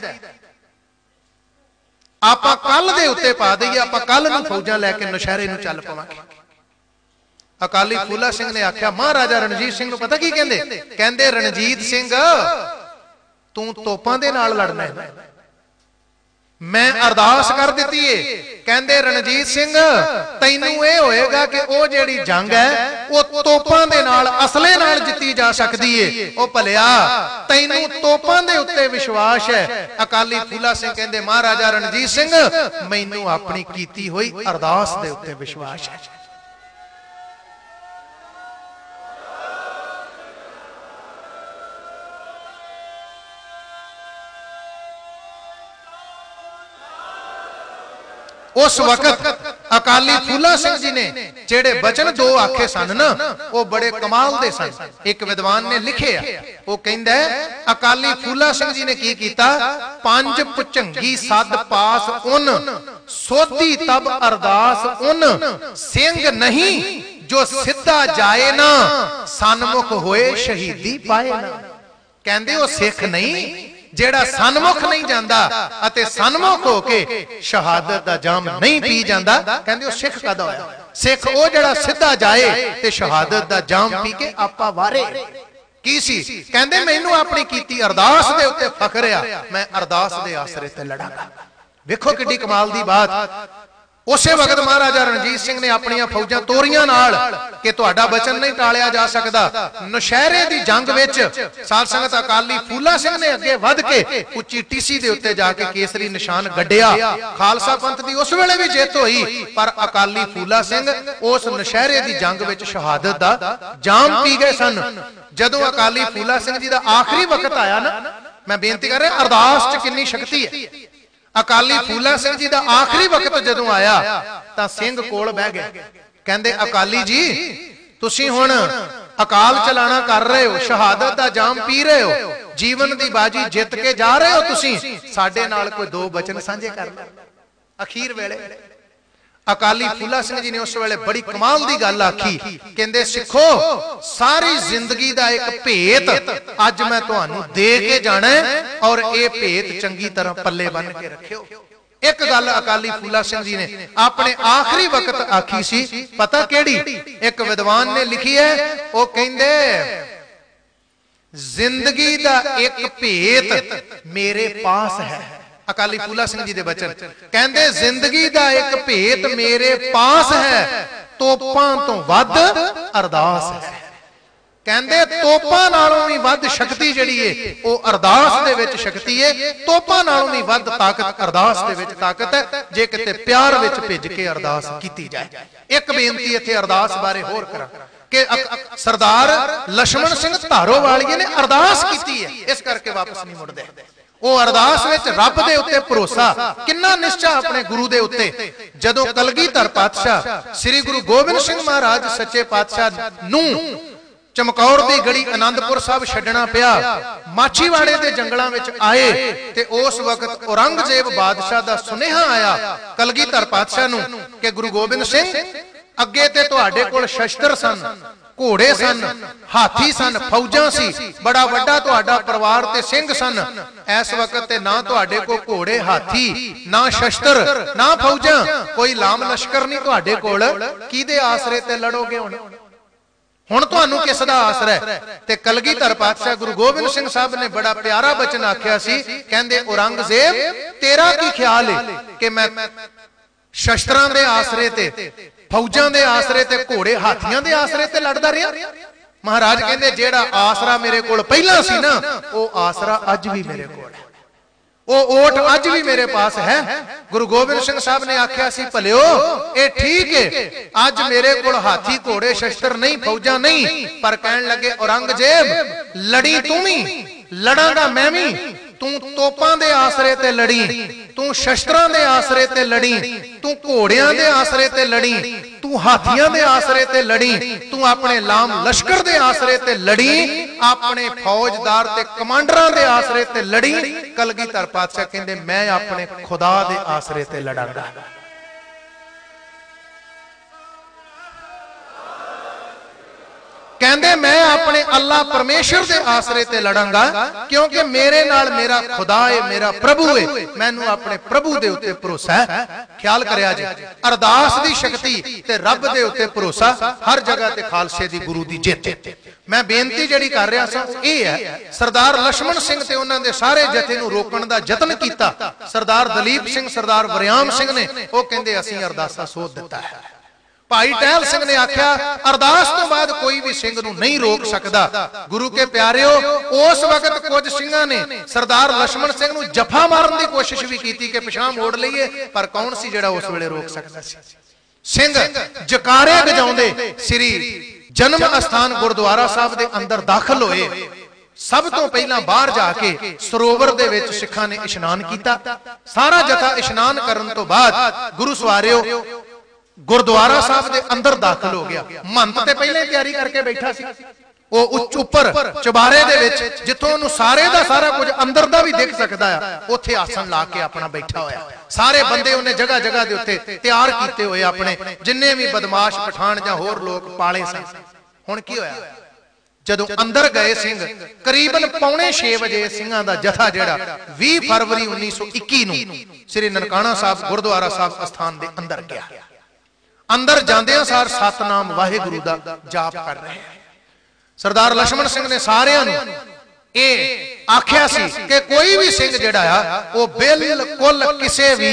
ਆਪਾਂ ਕੱਲ ਦੇ ਉੱਤੇ ਪਾ ਦਈਏ, ਆਪਾਂ ਕੱਲ ਨੂੰ ਫੌਜਾਂ ਲੈ ਕੇ ਨਸ਼ਹਿਰੇ ਨੂੰ ਚੱਲ ਪਵਾਂਗੇ। ਅਕਾਲੀ ਫੂਲਾ ਸਿੰਘ ਨੇ ਆਖਿਆ, ਮਹਾਰਾਜਾ ਰਣਜੀਤ ਸਿੰਘ ਨੂੰ ਪਤਾ ਕੀ ਕਹਿੰਦੇ, ਕਹਿੰਦੇ ਰਣਜੀਤ ਸਿੰਘ ਤੂੰ ਤੋਪਾਂ ਦੇ ਨਾਲ ਲੜਨਾ ਹੈ, ਮੈਂ ਅਰਦਾਸ ਕਰ ਦਿੱਤੀ ਏ। ਕਹਿੰਦੇ ਰਣਜੀਤ ਸਿੰਘ ਤੈਨੂੰ ਇਹ ਹੋਏਗਾ ਕਿ ਉਹ ਜਿਹੜੀ ਜੰਗ ਹੈ ਉਹ ਤੋਪਾਂ ਦੇ ਨਾਲ, ਅਸਲੇ ਨਾਲ ਜਿੱਤੀ ਜਾ ਸਕਦੀ ਏ। ਉਹ ਭਲਿਆ ਤੈਨੂੰ ਤੋਪਾਂ ਦੇ ਉੱਤੇ ਵਿਸ਼ਵਾਸ ਹੈ। ਅਕਾਲੀ ਫੂਲਾ ਸਿੰਘ ਕਹਿੰਦੇ ਮਹਾਰਾਜਾ ਰਣਜੀਤ ਸਿੰਘ ਮੈਨੂੰ ਆਪਣੀ ਕੀਤੀ ਹੋਈ ਅਰਦਾਸ ਦੇ ਉੱਤੇ ਵਿਸ਼ਵਾਸ ਹੈ। उस वक्त अकाली फूला सिंह जी ने जेड़े बचन दो आखे सन ना वो बड़े कमाल दे सन। एक विद्वान ने लिखे वो कहंदा है अकाली फूला सिंह जी ने की कीता, पंज भुचंगी सद पास उन सोधी तब अरदास उन सिंह नहीं जो सीधा जाए ना सन्मुख होए शहीदी पाए ना। कहंदे वो सिख नहीं ਜਿਹੜਾ ਸਨਮੁਖ ਨਹੀਂ ਜਾਂਦਾ ਅਤੇ ਸਨਮੁਖ ਹੋ ਕੇ ਸ਼ਹਾਦਤ ਦਾ ਜਾਮ ਨਹੀਂ ਪੀ ਜਾਂਦਾ, ਕਹਿੰਦੇ ਉਹ ਸਿੱਖ ਕਦਾ ਹੋਇਆ? ਸਿੱਖ ਉਹ ਜਿਹੜਾ ਸਿੱਧਾ ਜਾਏ ਤੇ ਸ਼ਹਾਦਤ ਦਾ ਜਾਮ ਪੀ ਕੇ ਆਪਾ ਵਾਰੇ। ਕੀ ਸੀ? ਕਹਿੰਦੇ ਮੈਨੂੰ ਆਪਣੀ ਕੀਤੀ ਅਰਦਾਸ ਦੇ ਉੱਤੇ ਫਖਰ ਆ, ਮੈਂ ਅਰਦਾਸ ਦੇ ਆਸਰੇ ਤੇ ਲੜਾਂਗਾ। ਵੇਖੋ ਕਿੱਡੀ ਕਮਾਲ ਦੀ ਬਾਤ। ਉਸੇ ਵਕਤ ਮਹਾਰਾਜਾ ਰਣਜੀਤ ਸਿੰਘ ਨੇ ਆਪਣੀਆਂ ਫੌਜਾਂ ਤੋਰੀਆਂ ਨਾਲ ਕਿ ਤੁਹਾਡਾ ਬਚਨ ਨਹੀਂ ਟਾਲਿਆ ਜਾ ਸਕਦਾ। ਨੌਸ਼ਹਿਰੇ ਦੀ ਜੰਗ ਵਿੱਚ ਸਾਧ ਸੰਗਤ ਅਕਾਲੀ ਫੂਲਾ ਸਿੰਘ ਨੇ ਅੱਗੇ ਵੱਧ ਕੇ ਉੱਚੀ ਟੀਸੀ ਦੇ ਉੱਤੇ ਜਾ ਕੇ ਕੇਸਰੀ ਨਿਸ਼ਾਨ ਗੱਡਿਆ। ਖਾਲਸਾ ਪੰਥ ਦੀ ਉਸ ਵੇਲੇ ਵੀ ਜਿੱਤ ਹੋਈ, ਪਰ ਅਕਾਲੀ ਫੂਲਾ ਸਿੰਘ ਉਸ ਨੌਸ਼ਹਿਰੇ ਦੀ ਜੰਗ ਵਿੱਚ ਸ਼ਹਾਦਤ ਦਾ ਜਾਮ ਪੀ ਗਏ ਸਨ। ਜਦੋਂ ਅਕਾਲੀ ਫੂਲਾ ਸਿੰਘ ਜੀ ਦਾ ਆਖਰੀ ਵਕਤ ਆਇਆ ਨਾ, ਮੈਂ ਬੇਨਤੀ ਕਰ ਰਿਹਾ ਅਰਦਾਸ 'ਚ ਕਿੰਨੀ ਸ਼ਕਤੀ ਹੈ। ਅਕਾਲੀ ਫੂਲਾ ਸਿੰਘ ਜੀ ਦਾ ਆਖਰੀ ਵਕਤ ਜਦੋਂ ਆਇਆ ਤਾਂ ਸਿੰਘ ਕੋਲ ਬਹਿ ਗਿਆ। ਕਹਿੰਦੇ ਅਕਾਲੀ ਜੀ ਤੁਸੀਂ ਹੁਣ ਅਕਾਲ ਚਲਾਣਾ ਕਰ ਰਹੇ ਹੋ, ਸ਼ਹਾਦਤ ਦਾ ਜਾਮ ਪੀ ਰਹੇ ਹੋ, ਜੀਵਨ ਦੀ ਬਾਜੀ ਜਿੱਤ ਕੇ ਜਾ ਰਹੇ ਹੋ, ਤੁਸੀਂ ਸਾਡੇ ਨਾਲ ਕੋਈ ਦੋ ਬਚਨ ਸਾਂਝੇ ਕਰ ਲਓ ਅਖੀਰ ਵੇਲੇ। ਅਕਾਲੀ ਫੂਲਾ ਸਿੰਘ ਜੀ ਨੇ ਉਸ ਵੇਲੇ ਬੜੀ ਕਮਾਲ ਦੀ ਗੱਲ ਆਖੀ। ਕਹਿੰਦੇ ਸਿੱਖੋ ਸਾਰੀ ਜ਼ਿੰਦਗੀ ਦਾ ਇੱਕ ਭੇਤ ਅੱਜ ਮੈਂ ਤੁਹਾਨੂੰ ਦੇ ਕੇ ਜਾਣਾ ਔਰ ਇਹ ਭੇਤ ਚੰਗੀ ਤਰ੍ਹਾਂ ਪੱਲੇ ਬੰਨ ਕੇ ਰੱਖਿਓ। ਇੱਕ ਗੱਲ ਅਕਾਲੀ ਫੂਲਾ ਸਿੰਘ ਜੀ ਨੇ ਆਪਣੇ ਆਖਰੀ ਵਕਤ ਆਖੀ ਸੀ, ਪਤਾ ਕਿਹੜੀ? ਇੱਕ ਵਿਦਵਾਨ ਨੇ ਲਿਖੀ ਹੈ, ਉਹ ਕਹਿੰਦੇ ਜ਼ਿੰਦਗੀ ਦਾ ਇੱਕ ਭੇਤ ਮੇਰੇ ਪਾਸ ਹੈ। ਅਕਾਲੀ ਫੂਲਾ ਸਿੰਘ ਜੀ ਦੇ ਬਚਨ ਕਹਿੰਦੇ ਜ਼ਿੰਦਗੀ ਦਾ ਇੱਕ ਭੇਤ ਮੇਰੇ ਪਾਸ ਹੈ, ਤੋਪਾਂ ਤੋਂ ਵੱਧ ਅਰਦਾਸ ਹੈ। ਕਹਿੰਦੇ ਤੋਪਾਂ ਨਾਲੋਂ ਵੀ ਵੱਧ ਸ਼ਕਤੀ ਜਿਹੜੀ ਏ ਉਹ ਅਰਦਾਸ ਦੇ ਵਿੱਚ ਸ਼ਕਤੀ ਏ। ਤੋਪਾਂ ਨਾਲੋਂ ਵੀ ਵੱਧ ਤਾਕਤ ਅਰਦਾਸ ਦੇ ਵਿੱਚ ਤਾਕਤ ਹੈ, ਜੇ ਕਿਤੇ ਪਿਆਰ ਵਿੱਚ ਭਿੱਜ ਕੇ ਅਰਦਾਸ ਕੀਤੀ ਜਾਏ। ਇੱਕ ਬੇਨਤੀ ਇੱਥੇ ਅਰਦਾਸ ਬਾਰੇ ਹੋਰ ਕਰਾਂ ਕਿ ਸਰਦਾਰ ਲਛਮਣ ਸਿੰਘ ਧਾਰੋਵਾਲੀਏ ਨੇ ਅਰਦਾਸ ਕੀਤੀ ਹੈ, ਇਸ ਕਰਕੇ ਵਾਪਸ ਨਹੀਂ ਮੁੜਦੇ। ਉਹ ਅਰਦਾਸ ਵਿੱਚ ਰੱਬ ਦੇ ਉੱਤੇ ਭਰੋਸਾ, ਕਿੰਨਾ ਨਿਸ਼ਚਾ ਆਪਣੇ ਗੁਰੂ ਦੇ ਉੱਤੇ। ਜਦੋਂ ਕਲਗੀਧਰ ਪਾਤਸ਼ਾਹ ਸ੍ਰੀ ਗੁਰੂ ਗੋਬਿੰਦ ਸਿੰਘ ਮਹਾਰਾਜ ਸੱਚੇ ਪਾਤਸ਼ਾਹ ਨੂੰ ਚਮਕੌਰ ਦੀ ਗੜੀ ਆਨੰਦਪੁਰ ਸਾਹਿਬ ਛੱਡਣਾ ਪਿਆ, ਮਾਛੀਵਾੜੇ ਦੇ ਜੰਗਲਾਂ ਵਿੱਚ ਆਏ ਤੇ ਉਸ ਵਕਤ ਔਰੰਗਜ਼ੇਬ ਬਾਦਸ਼ਾਹ ਦਾ ਸੁਨੇਹਾ ਆਇਆ ਕਲਗੀਧਰ ਪਾਤਸ਼ਾਹ ਨੂੰ ਕਿ ਗੁਰੂ ਗੋਬਿੰਦ ਸਿੰਘ ਅੱਗੇ ਤੇ ਤੁਹਾਡੇ ਕੋਲ ਸ਼ਸਤਰ ਸਨ, ਘੋੜੇ ਸਨ, ਹਾਥੀ ਸਨ, ਫੌਜਾਂ ਸੀ, ਬੜਾ ਵੱਡਾ ਤੁਹਾਡਾ ਪਰਿਵਾਰ ਤੇ ਸਿੰਘ ਸਨ। ਇਸ ਵਕਤ ਤੇ ਨਾ ਤੁਹਾਡੇ ਕੋਲ ਘੋੜੇ, ਹਾਥੀ, ਨਾ ਸ਼ਸਤਰ, ਨਾ ਫੌਜਾਂ, ਕੋਈ ਲਾਮ ਲਸ਼ਕਰ ਨਹੀਂ ਤੁਹਾਡੇ ਕੋਲ। ਕਿਹਦੇ ਆਸਰੇ ਤੇ ਲੜੋਗੇ ਹੁਣ? ਹੁਣ ਤੁਹਾਨੂੰ ਕਿਸ ਦਾ ਆਸਰਾ ਹੈ? ਤੇ ਕਲਗੀਧਰ ਪਾਤਸ਼ਾਹ ਗੁਰੂ ਗੋਬਿੰਦ ਸਿੰਘ ਸਾਹਿਬ ਨੇ ਬੜਾ ਪਿਆਰਾ ਬਚਨ ਆਖਿਆ ਸੀ। ਕਹਿੰਦੇ ਔਰੰਗਜ਼ੇਬ ਤੇਰਾ ਕੀ ਖਿਆਲ ਹੈ ਕਿ ਮੈਂ ਸ਼ਸਤਰਾਂ ਦੇ ਆਸਰੇ ਤੇ, ਫੌਜਾਂ ਦੇ ਆਸਰੇ ਤੇ, ਘੋੜੇ ਹਾਥੀਆਂ ਦੇ ਆਸਰੇ ਤੇ ਲੜਦਾ ਰਿਹਾ? ਮਹਾਰਾਜ ਕਹਿੰਦੇ ਜਿਹੜਾ ਆਸਰਾ ਮੇਰੇ ਕੋਲ ਪਹਿਲਾਂ ਸੀ ਨਾ, ਉਹ ਆਸਰਾ ਅੱਜ ਵੀ ਮੇਰੇ ਕੋਲ ਹੈ, ਉਹ ਓਟ ਅੱਜ ਵੀ ਮੇਰੇ ਪਾਸ ਹੈ। ਗੁਰੂ ਗੋਬਿੰਦ ਸਿੰਘ ਸਾਹਿਬ ਨੇ ਆਖਿਆ ਸੀ ਭਲਿਓ ਇਹ ਠੀਕ ਹੈ, ਅੱਜ ਮੇਰੇ ਕੋਲ ਹਾਥੀ, ਘੋੜੇ, ਸ਼ਸਤਰ ਨਹੀਂ, ਫੌਜਾਂ ਨਹੀਂ, ਪਰ ਕਹਿਣ ਲੱਗੇ ਔਰੰਗਜ਼ੇਬ ਲੜੀ ਤੂੰ ਵੀ, ਲੜਾਂਗਾ ਮੈਂ ਵੀ। ਤੂੰ ਤੋਪਾਂ ਦੇ ਆਸਰੇ ਤੇ ਲੜੀ, ਤੂੰ ਸ਼ਸਤਰਾਂ ਦੇ ਆਸਰੇ ਤੇ ਲੜੀ, ਤੂੰ ਘੋੜਿਆਂ ਦੇ ਆਸਰੇ ਤੇ ਲੜੀ, ਤੂੰ ਹਾਥੀਆਂ ਦੇ ਆਸਰੇ ਤੇ ਲੜੀ, ਤੂੰ ਆਪਣੇ ਲਾਮ ਲਸ਼ਕਰ ਦੇ ਆਸਰੇ ਤੇ ਲੜੀ, ਆਪਣੇ ਫੌਜਦਾਰ ਤੇ ਕਮਾਂਡਰਾਂ ਦੇ ਆਸਰੇ ਤੇ ਲੜੀ। ਕਲਗੀਧਰ ਪਾਤਸ਼ਾਹ ਕਹਿੰਦੇ ਮੈਂ ਆਪਣੇ ਖੁਦਾ ਦੇ ਆਸਰੇ ਤੇ ਲੜਾਂਗਾ। ਕਹਿੰਦੇ ਮੈਂ ਆਪਣੇ ਅੱਲਾਹ ਪਰਮੇਸ਼ਰ ਦੇ ਆਸਰੇ ਤੇ ਲੜਾਂਗਾ, ਕਿਉਂਕਿ ਮੇਰੇ ਨਾਲ ਮੇਰਾ ਖੁਦਾ ਹੈ, ਮੇਰਾ ਪ੍ਰਭੂ ਹੈ, ਮੈਨੂੰ ਆਪਣੇ ਪ੍ਰਭੂ ਦੇ ਉੱਤੇ ਭਰੋਸਾ ਹੈ। ਖਿਆਲ ਕਰਿਆ ਜੀ, ਅਰਦਾਸ ਦੀ ਸ਼ਕਤੀ ਤੇ ਰੱਬ ਦੇ ਉੱਤੇ ਭਰੋਸਾ, ਹਰ ਜਗ੍ਹਾ ਤੇ ਖਾਲਸੇ ਦੀ ਗੁਰੂ ਦੀ ਜਿੱਤ। ਮੈਂ ਬੇਨਤੀ ਜਿਹੜੀ ਕਰ ਰਿਹਾ ਸਾਂ ਇਹ ਹੈ, ਸਰਦਾਰ ਲਛਮਣ ਸਿੰਘ ਤੇ ਉਹਨਾਂ ਦੇ ਸਾਰੇ ਜਥੇ ਨੂੰ ਰੋਕਣ ਦਾ ਯਤਨ ਕੀਤਾ ਸਰਦਾਰ ਦਲੀਪ ਸਿੰਘ, ਸਰਦਾਰ ਵਰਿਆਮ ਸਿੰਘ ਨੇ। ਉਹ ਕਹਿੰਦੇ ਅਸੀਂ ਅਰਦਾਸਾ ਸੋਧ ਦਿੱਤਾ ਹੈ। ਭਾਈ ਟਹਿਲ ਸਿੰਘ ਨੇ ਆਖਿਆ ਅਰਦਾਸ ਤੋਂ ਬਾਅਦ ਕੋਈ ਵੀ ਸਿੰਘ ਨੂੰ ਨਹੀਂ ਰੋਕ ਸਕਦਾ। ਗੁਰੂ ਕੇ ਪਿਆਰਿਓ, ਉਸ ਵਕਤ ਕੁਝ ਸਿੰਘਾਂ ਨੇ ਸਰਦਾਰ ਲਛਮਣ ਸਿੰਘ ਨੂੰ ਜਫਾ ਮਾਰਨ ਦੀ ਕੋਸ਼ਿਸ਼ ਵੀ ਕੀਤੀ ਕਿ ਪਿਛਾਂ ਮੋੜ ਲਈਏ, ਪਰ ਕੌਣ ਸੀ ਜਿਹੜਾ ਉਸ ਵੇਲੇ ਰੋਕ ਸਕਦਾ ਸੀ? ਸਿੰਘ ਜਕਾਰੇ ਵਜਾਉਂਦੇ ਸ੍ਰੀ ਜਨਮ ਅਸਥਾਨ ਗੁਰਦੁਆਰਾ ਸਾਹਿਬ ਦੇ ਅੰਦਰ ਦਾਖਲ ਹੋਏ। ਸਭ ਤੋਂ ਪਹਿਲਾਂ ਬਾਹਰ ਜਾ ਕੇ ਸਰੋਵਰ ਦੇ ਵਿੱਚ ਸਿੱਖਾਂ ਨੇ ਇਸ਼ਨਾਨ ਕੀਤਾ। ਸਾਰਾ ਜਥਾ ਇਸ਼ਨਾਨ ਕਰਨ ਤੋਂ ਬਾਅਦ ਗੁਰੂ ਸਵਾਰਿਓ ਗੁਰਦੁਆਰਾ ਸਾਹਿਬ ਦੇ ਅੰਦਰ ਦਾਖਲ ਹੋ ਗਿਆ। ਮਹੰਤ ਤੇ ਪਹਿਲੇ ਤਿਆਰੀ ਕਰਕੇ ਬੈਠਾ ਸੀ, ਉਹ ਉੱਚ ਉੱਪਰ ਚੁਬਾਰੇ ਦੇ ਵਿੱਚ ਜਿੱਥੋਂ ਉਹਨੂੰ ਸਾਰੇ ਦਾ ਸਾਰਾ ਕੁਝ ਅੰਦਰ ਦਾ ਵੀ ਦਿਖ ਸਕਦਾ ਆ, ਉੱਥੇ ਆਸਣ ਲਾ ਕੇ ਆਪਣਾ ਬੈਠਾ ਹੋਇਆ। ਸਾਰੇ ਬੰਦੇ ਉਹਨੇ ਜਗ੍ਹਾ ਜਗ੍ਹਾ ਦੇ ਉੱਤੇ ਤਿਆਰ ਕੀਤੇ ਹੋਏ, ਆਪਣੇ ਜਿੰਨੇ ਵੀ ਬਦਮਾਸ਼ ਪਠਾਨ ਜਾਂ ਹੋਰ ਲੋਕ ਪਾਲੇ ਸਨ। ਹੁਣ ਕੀ ਹੋਇਆ? जदों अंदर गए सिंह करीबन पौने छे बजे सिंहां दा जथा जिहड़ा बीस फरवरी उन्नीस सौ इक्की नूं श्री ननकाना साहब गुरुद्वारा साहब अस्थान दे अंदर गया। अंदर जांदियां सार सतनाम वाहिगुरू दा जाप कर रहे हैं। सरदार लक्ष्मण सिंह ने सारियां नूं ਇਹ ਆਖਿਆ ਸੀ ਕਿ ਕੋਈ ਵੀ ਸਿੰਘ ਜਿਹੜਾ ਆ ਉਹ ਬਿਲਕੁਲ ਕਿਸੇ ਵੀ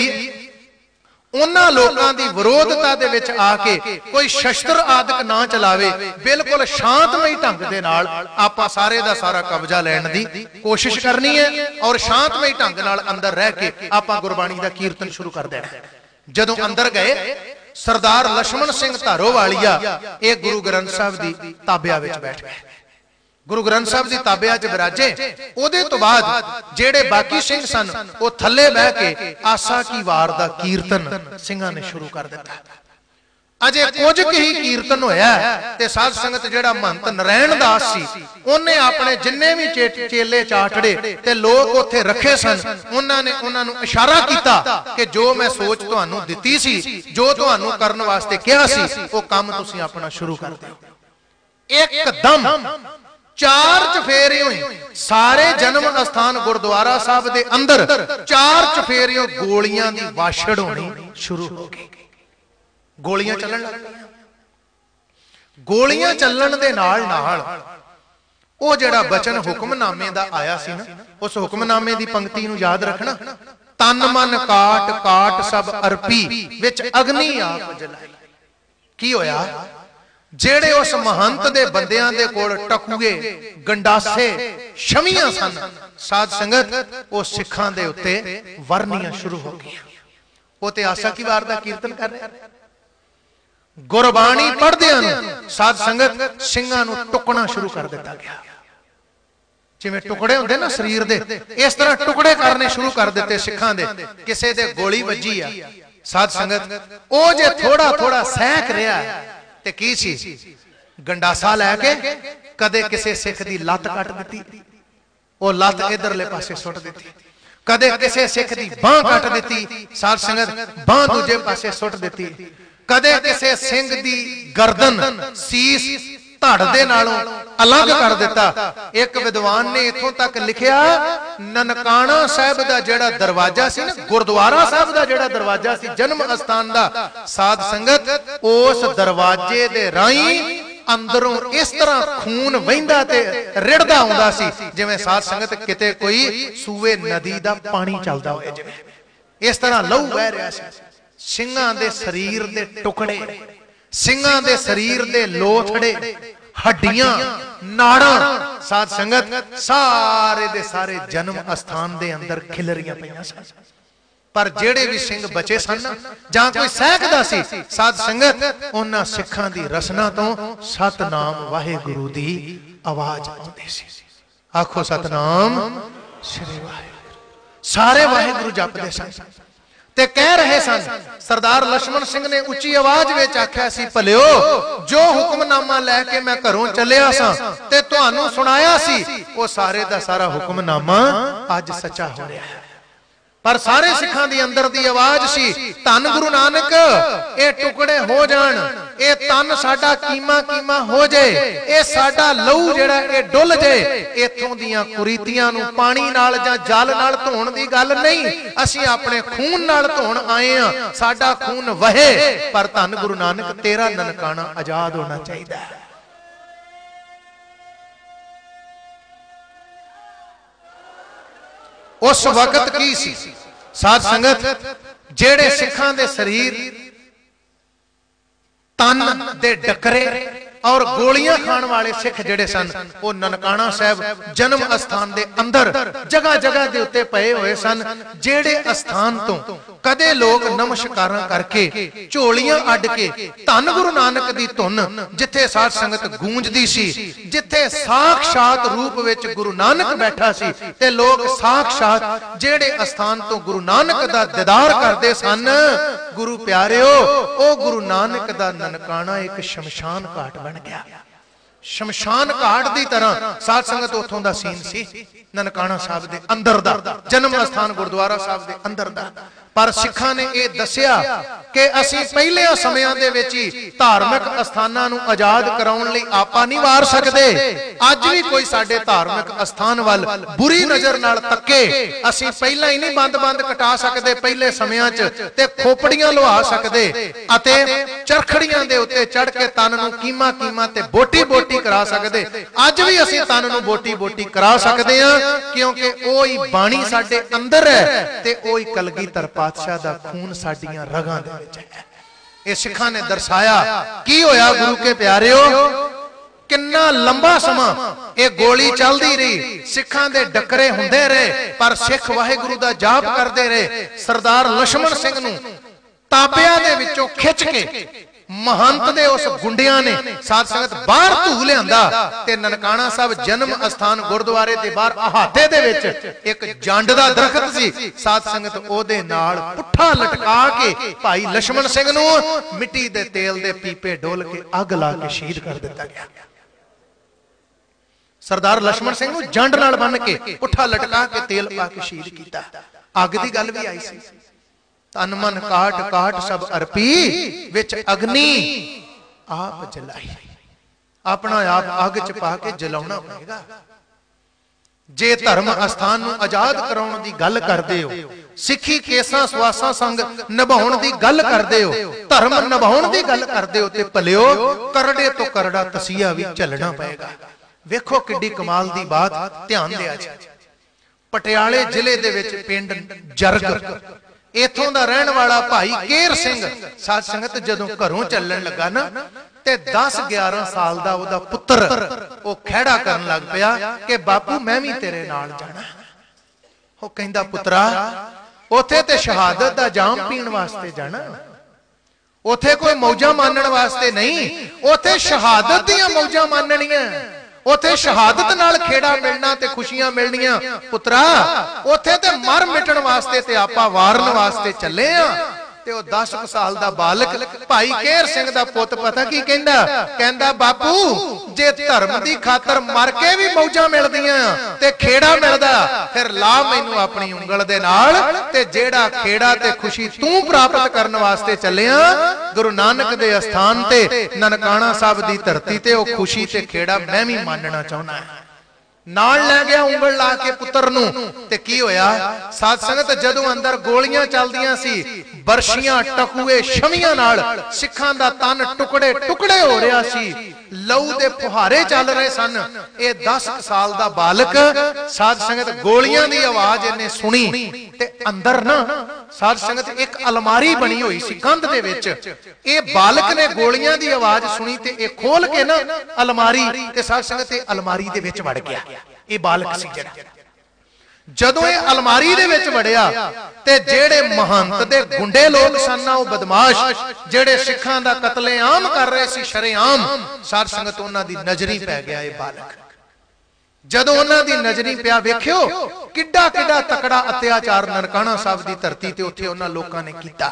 ਉਹਨਾਂ ਲੋਕਾਂ ਦੀ ਵਿਰੋਧਤਾ ਦੇ ਵਿੱਚ ਆ ਕੇ ਕੋਈ ਸ਼ਸਤਰ ਆਦਿਕ ਨਾ ਚਲਾਵੇ, ਬਿਲਕੁਲ ਸ਼ਾਂਤਮਈ ਢੰਗ ਦੇ ਨਾਲ ਆਪਾਂ ਸਾਰੇ ਦਾ ਸਾਰਾ ਕਬਜ਼ਾ ਲੈਣ ਦੀ ਕੋਸ਼ਿਸ਼ ਕਰਨੀ ਹੈ ਔਰ ਸ਼ਾਂਤਮਈ ਢੰਗ ਨਾਲ ਅੰਦਰ ਰਹਿ ਕੇ ਆਪਾਂ ਗੁਰਬਾਣੀ ਦਾ ਕੀਰਤਨ ਸ਼ੁਰੂ ਕਰ ਦੇਣਾ। ਜਦੋਂ ਅੰਦਰ ਗਏ ਸਰਦਾਰ ਲక్ష్మణ ਸਿੰਘ ਧਾਰੋਵਾਲੀਆ ਇਹ ਗੁਰੂ ਗ੍ਰੰਥ ਸਾਹਿਬ ਦੀ ਤਾਬਿਆ ਵਿੱਚ ਬੈਠ ਗਏ। गुरु ग्रंथ साहब की ताबिया च विराजे। उहदे तो बाद जेड़े बाकी सिंह सन वो थल्ले बह के आसा की वार दा कीर्तन सिंहां ने शुरू कर दिता। अजे कुछ ही कीर्तन होया ते साध संगत जेड़ा महंत नारायण दास सी उन्हें अपने जिन्ने भी चेले चाटड़े ते लोग उत्थे रखे सन उन्होंने उन्होंने इशारा किया कि जो मैं सोच तुहानू दिती सी, जो तुहानू करन वास्ते कहा सी, वो काम तुसीं अपना शुरू कर दिओ। एकदम चार चफेरे हुई सारे जन्म अस्थान गुरुद्वारा साहब दे अंदर चार चफेरियों गोलियां दी वाछड़ होनी शुरू हो गई। गोलियां चलन लग गईयां। गोलियां चलन दे नाल नाल ओ जेड़ा बचन हुक्मनामे दा आया सी ना, उस हुक्मनामे दी पंक्ति नूं याद रखना। तन मन काट काट सब अर्पी विच अग्नि आप जलाई। की होया? जेड़े उस महंत दे बंदियां दे कोल टकुए गंडासे शमियां सन साध संगत वो सिखां दे उत्ते वरनियां शुरू हो गई। वो ते आसा की वार दा कीर्तन कर रहे, गुरबाणी पढ़दियां नूं साध संगत सिंहां नूं टुकना शुरू कर दिता गया। जिवें टुकड़े हुंदे ना शरीर दे, इस तरह टुकड़े करने शुरू कर दिते सिखां दे। किसे दे गोली वजी आ साध संगत, ओ जे थोड़ा थोड़ा सहक रहा ते की सी गंडासा लैके कदे किसे सिख दी लत कट दी, वो लत इधरले पासे सुट दी, कदे किसे सिख दी बांह कट दी, साध संगत बांह दूजे पासे सुट दी, कदे किसे सिंह दी गर्दन सीस धड़ दे नालों अलग कर दिता। एक विद्वान ने इथों तक लिखिया ननकाना साहब दा जेड़ा दरवाजा सी ना, गुरुद्वारा साहब दा जेड़ा दरवाजा सी जन्म अस्थान दा, साध संगत उस दरवाजे दे राही अंदरों इस तरह खून वहिंदा ते रिड़दा आउंदा सी जिवें साध संगत किते कोई सूए नदी दा पानी चलदा होवे, जिवें इस तरह लहू बह रहा सी। सिंहां दे शरीर दे टुकड़े, सिंहां दे शरीर दे लोथड़े, हड्डियां नाड़ा साध संगत सारे दे सारे जन्म अस्थान दे अंदर खिलरियां पईयां सन। पर जेड़े भी सिंह बचे सन जां कोई सहकदा सी साध संगत उन्हां सिखां दी रसना तो सतनाम वाहिगुरू दी आवाज आउंदी सी। आखो सतनाम श्री वाहिगुरू। सारे वाहिगुरू जपदे सन ते कह रहे सन। सरदार लक्ष्मण सिंह ने उच्ची आवाज विच आख्या सी, भलियो जो हुक्मनामा लैके मैं घरों चलिया सा ते तुहानू सुनाया सी, वो सारे दा सारा हुक्मनामा अज सच्चा हो रहा है। पर सारे सिखां दी अंदर दी आवाज सी, धन गुरु नानक ये टुकड़े हो जान, ये तन साडा कीमा कीमा हो जाए, ये साडा लहू जेड़ा ये डुल जाए। इथों दीयां कुरीतियां नूं पानी नाल जां जल नाल धोण दी गल नहीं, असीं अपने खून नाल धोण आए हां। साडा खून वहे, पर धन गुरु नानक तेरा ननकाना आजाद होना चाहिए। उस वक्त की सी साध संगत, जेड़े सिखां दे शरीर तन दे डकरे और गोलियां खाण वाले सिख जेड़े सन वो ननकाना साहब जन्म अस्थान दे अंदर जगह जगह दे उत्ते पए हुए सन। जेड़े अस्थान तो कदे लोग नमस्कारां करके झोलियां अड के धन गुरु नानक दी धुन जिथे साध संगत गूंजदी सी, जिथे साक्षात रूप विच गुरु नानक बैठा सी ते लोग साक्षात जेड़े अस्थान तो गुरु नानक दा दीदार करदे सन। गुरु प्यारिओ, ओ गुरु नानक दा ननकाना एक शमशान घाट बन गया। शमशान घाट की तरह साध संगत उथों का सीन सी ननकाना साहब के अंदर दा जन्म स्थान गुरुद्वारा साहब के अंदर दा। पर सिखां ने यह दसिया कि असीं पहले समयां दे विच ही धार्मिक अस्थानां नूं आजाद कराउण लई आपां नहीं वार सकदे। अज भी कोई साडे धार्मिक अस्थान वल बुरी नज़र नाल तके असीं पहला ही नहीं बंद बंद कटा सकदे पहले समयां च ते खोपड़ियां लुहा सकदे अते चरखड़ियां दे उत्ते चढ़ के तन नूं कीमा कीमा ते बोटी बोटी करा सकदे। अज भी असीं तन नूं बोटी बोटी करा सकदे हां क्योंकि ओही बाणी साडे अंदर है ते ओही कलगीधर पातशाह दा खून साडियां रगां दे विच है। ये सिखां ने दर्शाया की होया गुरु के प्यारिओ किन्ना लंबा समा ये गोली चलदी रही सिखां दे डकरे हुंदे रहे पर सिख वाहिगुरु दा जाप करदे रहे। सरदार लक्ष्मण सिंह नूं ताबियां दे विचों खिच के महंत दे उस गुंडियां ने साध संगत बाहर धू लियांदा ते ननकाना साहब जन्म स्थान गुरुद्वारे दे बाहर अहाते दे विच एक जंड दा दरखत सी। साध संगत ओदे नाल पुट्ठा लटका के भाई लक्ष्मण सिंह नूं मिट्टी दे तेल दे पीपे डोल के अग ला के शहीद कर दिता गया। सरदार लक्ष्मण सिंह नूं जंड नाल बन के पुट्ठा लटका के तेल पा के शहीद कीता। अग दी गल भी आई सी तन मन काट काट सब अर्पी विच अग्नि आप जलाई अपना आप अग च पा के जलाउणा पएगा। जे धर्म अस्थान नूं आजाद कराउण दी गल करदे हो सिੱਖੀ केसां सवासां संग निभाउण दी गल करदे हो धर्म निभाउण दी गल करदे हो ते भलिओ करड़े तो करड़ा तसीहा भी झलना पएगा। वेखो किड्डी कमाल दी बात ध्यान दिया जी। पटियाले जिले दे विच पिंड जरग इथों दा रहण वाला भाई केर सिंह साध संगत जदों घरों चलण लगा ना ते दस ग्यारह साल दा ओदा पुत्र ओ खैड़ा करन लग पिया कि बापू मैं भी तेरे नाल जाना। ओ कहंदा पुत्रा ओथे ते शहादत दा जाम पीण वास्ते जाना ओथे कोई मौजा मानण वास्ते नहीं ओथे शहादत दियां मौजा मानणियां ओथे शहादत नाल खेड़ा मिलना ते खुशियां मिलनियां। पुत्रा ओथे ते मर मिटण वास्ते ते आपां वारन वास्ते चले आ। ते ओ दस साल दा बालक भाई केर सिंह दा पुत पता की कहंदा कहंदा बापू जे धर्म दी खातर मर के भी मौजा मिलदियां ते खेड़ा मिलदा फिर ला मैनू अपनी उंगल दे नाल ते जेड़ा खेड़ा ते खुशी तू प्राप्त करन वास्ते चलिया गुरु नानक दे स्थान ते ननकाना साहब दी धरती ते ओ खुशी ते खेड़ा मैं भी मानना चाहुंदा। नाल लै गया उंगल ला के पुत्र नूं ते की होया साध संगत जदों अंदर गोलियां चलदियां सी बरशियां टकुए छवियां नाल सिखां दा तन टुकड़े टुकड़े हो रहा सी लहू दे फुहारे चल रहे सन। ए दस साल दा बालक साध संगत गोलियां दी आवाज इन्ने सुनी ते अंदर ना साध संगत एक अलमारी बनी हुई सी कंध दे विच। ए बालक ने गोलियां दी आवाज सुनी ते ए खोल के ना अलमारी ते साध संगत ए अलमारी दे विच वड़ गया। ਇਹ ਬਾਲਕ ਸੀ ਜਿਹੜਾ ਜਦੋਂ ਇਹ ਅਲਮਾਰੀ ਦੇ ਵਿੱਚ ਵੜਿਆ ਤੇ ਜਿਹੜੇ ਮਹੰਤ ਦੇ ਗੁੰਡੇ ਲੋਕ ਸਨ ਉਹ ਬਦਮਾਸ਼ ਜਿਹੜੇ ਸਿੱਖਾਂ ਦਾ ਕਤਲੇਆਮ ਕਰ ਰਹੇ ਸੀ ਸ਼ਰੇਆਮ ਸਾਧ ਸੰਗਤ ਉਹਨਾਂ ਦੀ ਨਜ਼ਰੀ ਪੈ ਗਿਆ ਇਹ ਬਾਲਕ। ਜਦੋਂ ਉਹਨਾਂ ਦੀ ਨਜ਼ਰੀ ਪਿਆ ਵੇਖਿਓ ਕਿੱਡਾ ਕਿੱਡਾ ਤਕੜਾ ਅਤਿਆਚਾਰ ਨਨਕਾਣਾ ਸਾਹਿਬ ਦੀ ਧਰਤੀ ਤੇ ਉੱਥੇ ਉਹਨਾਂ ਲੋਕਾਂ ਨੇ ਕੀਤਾ।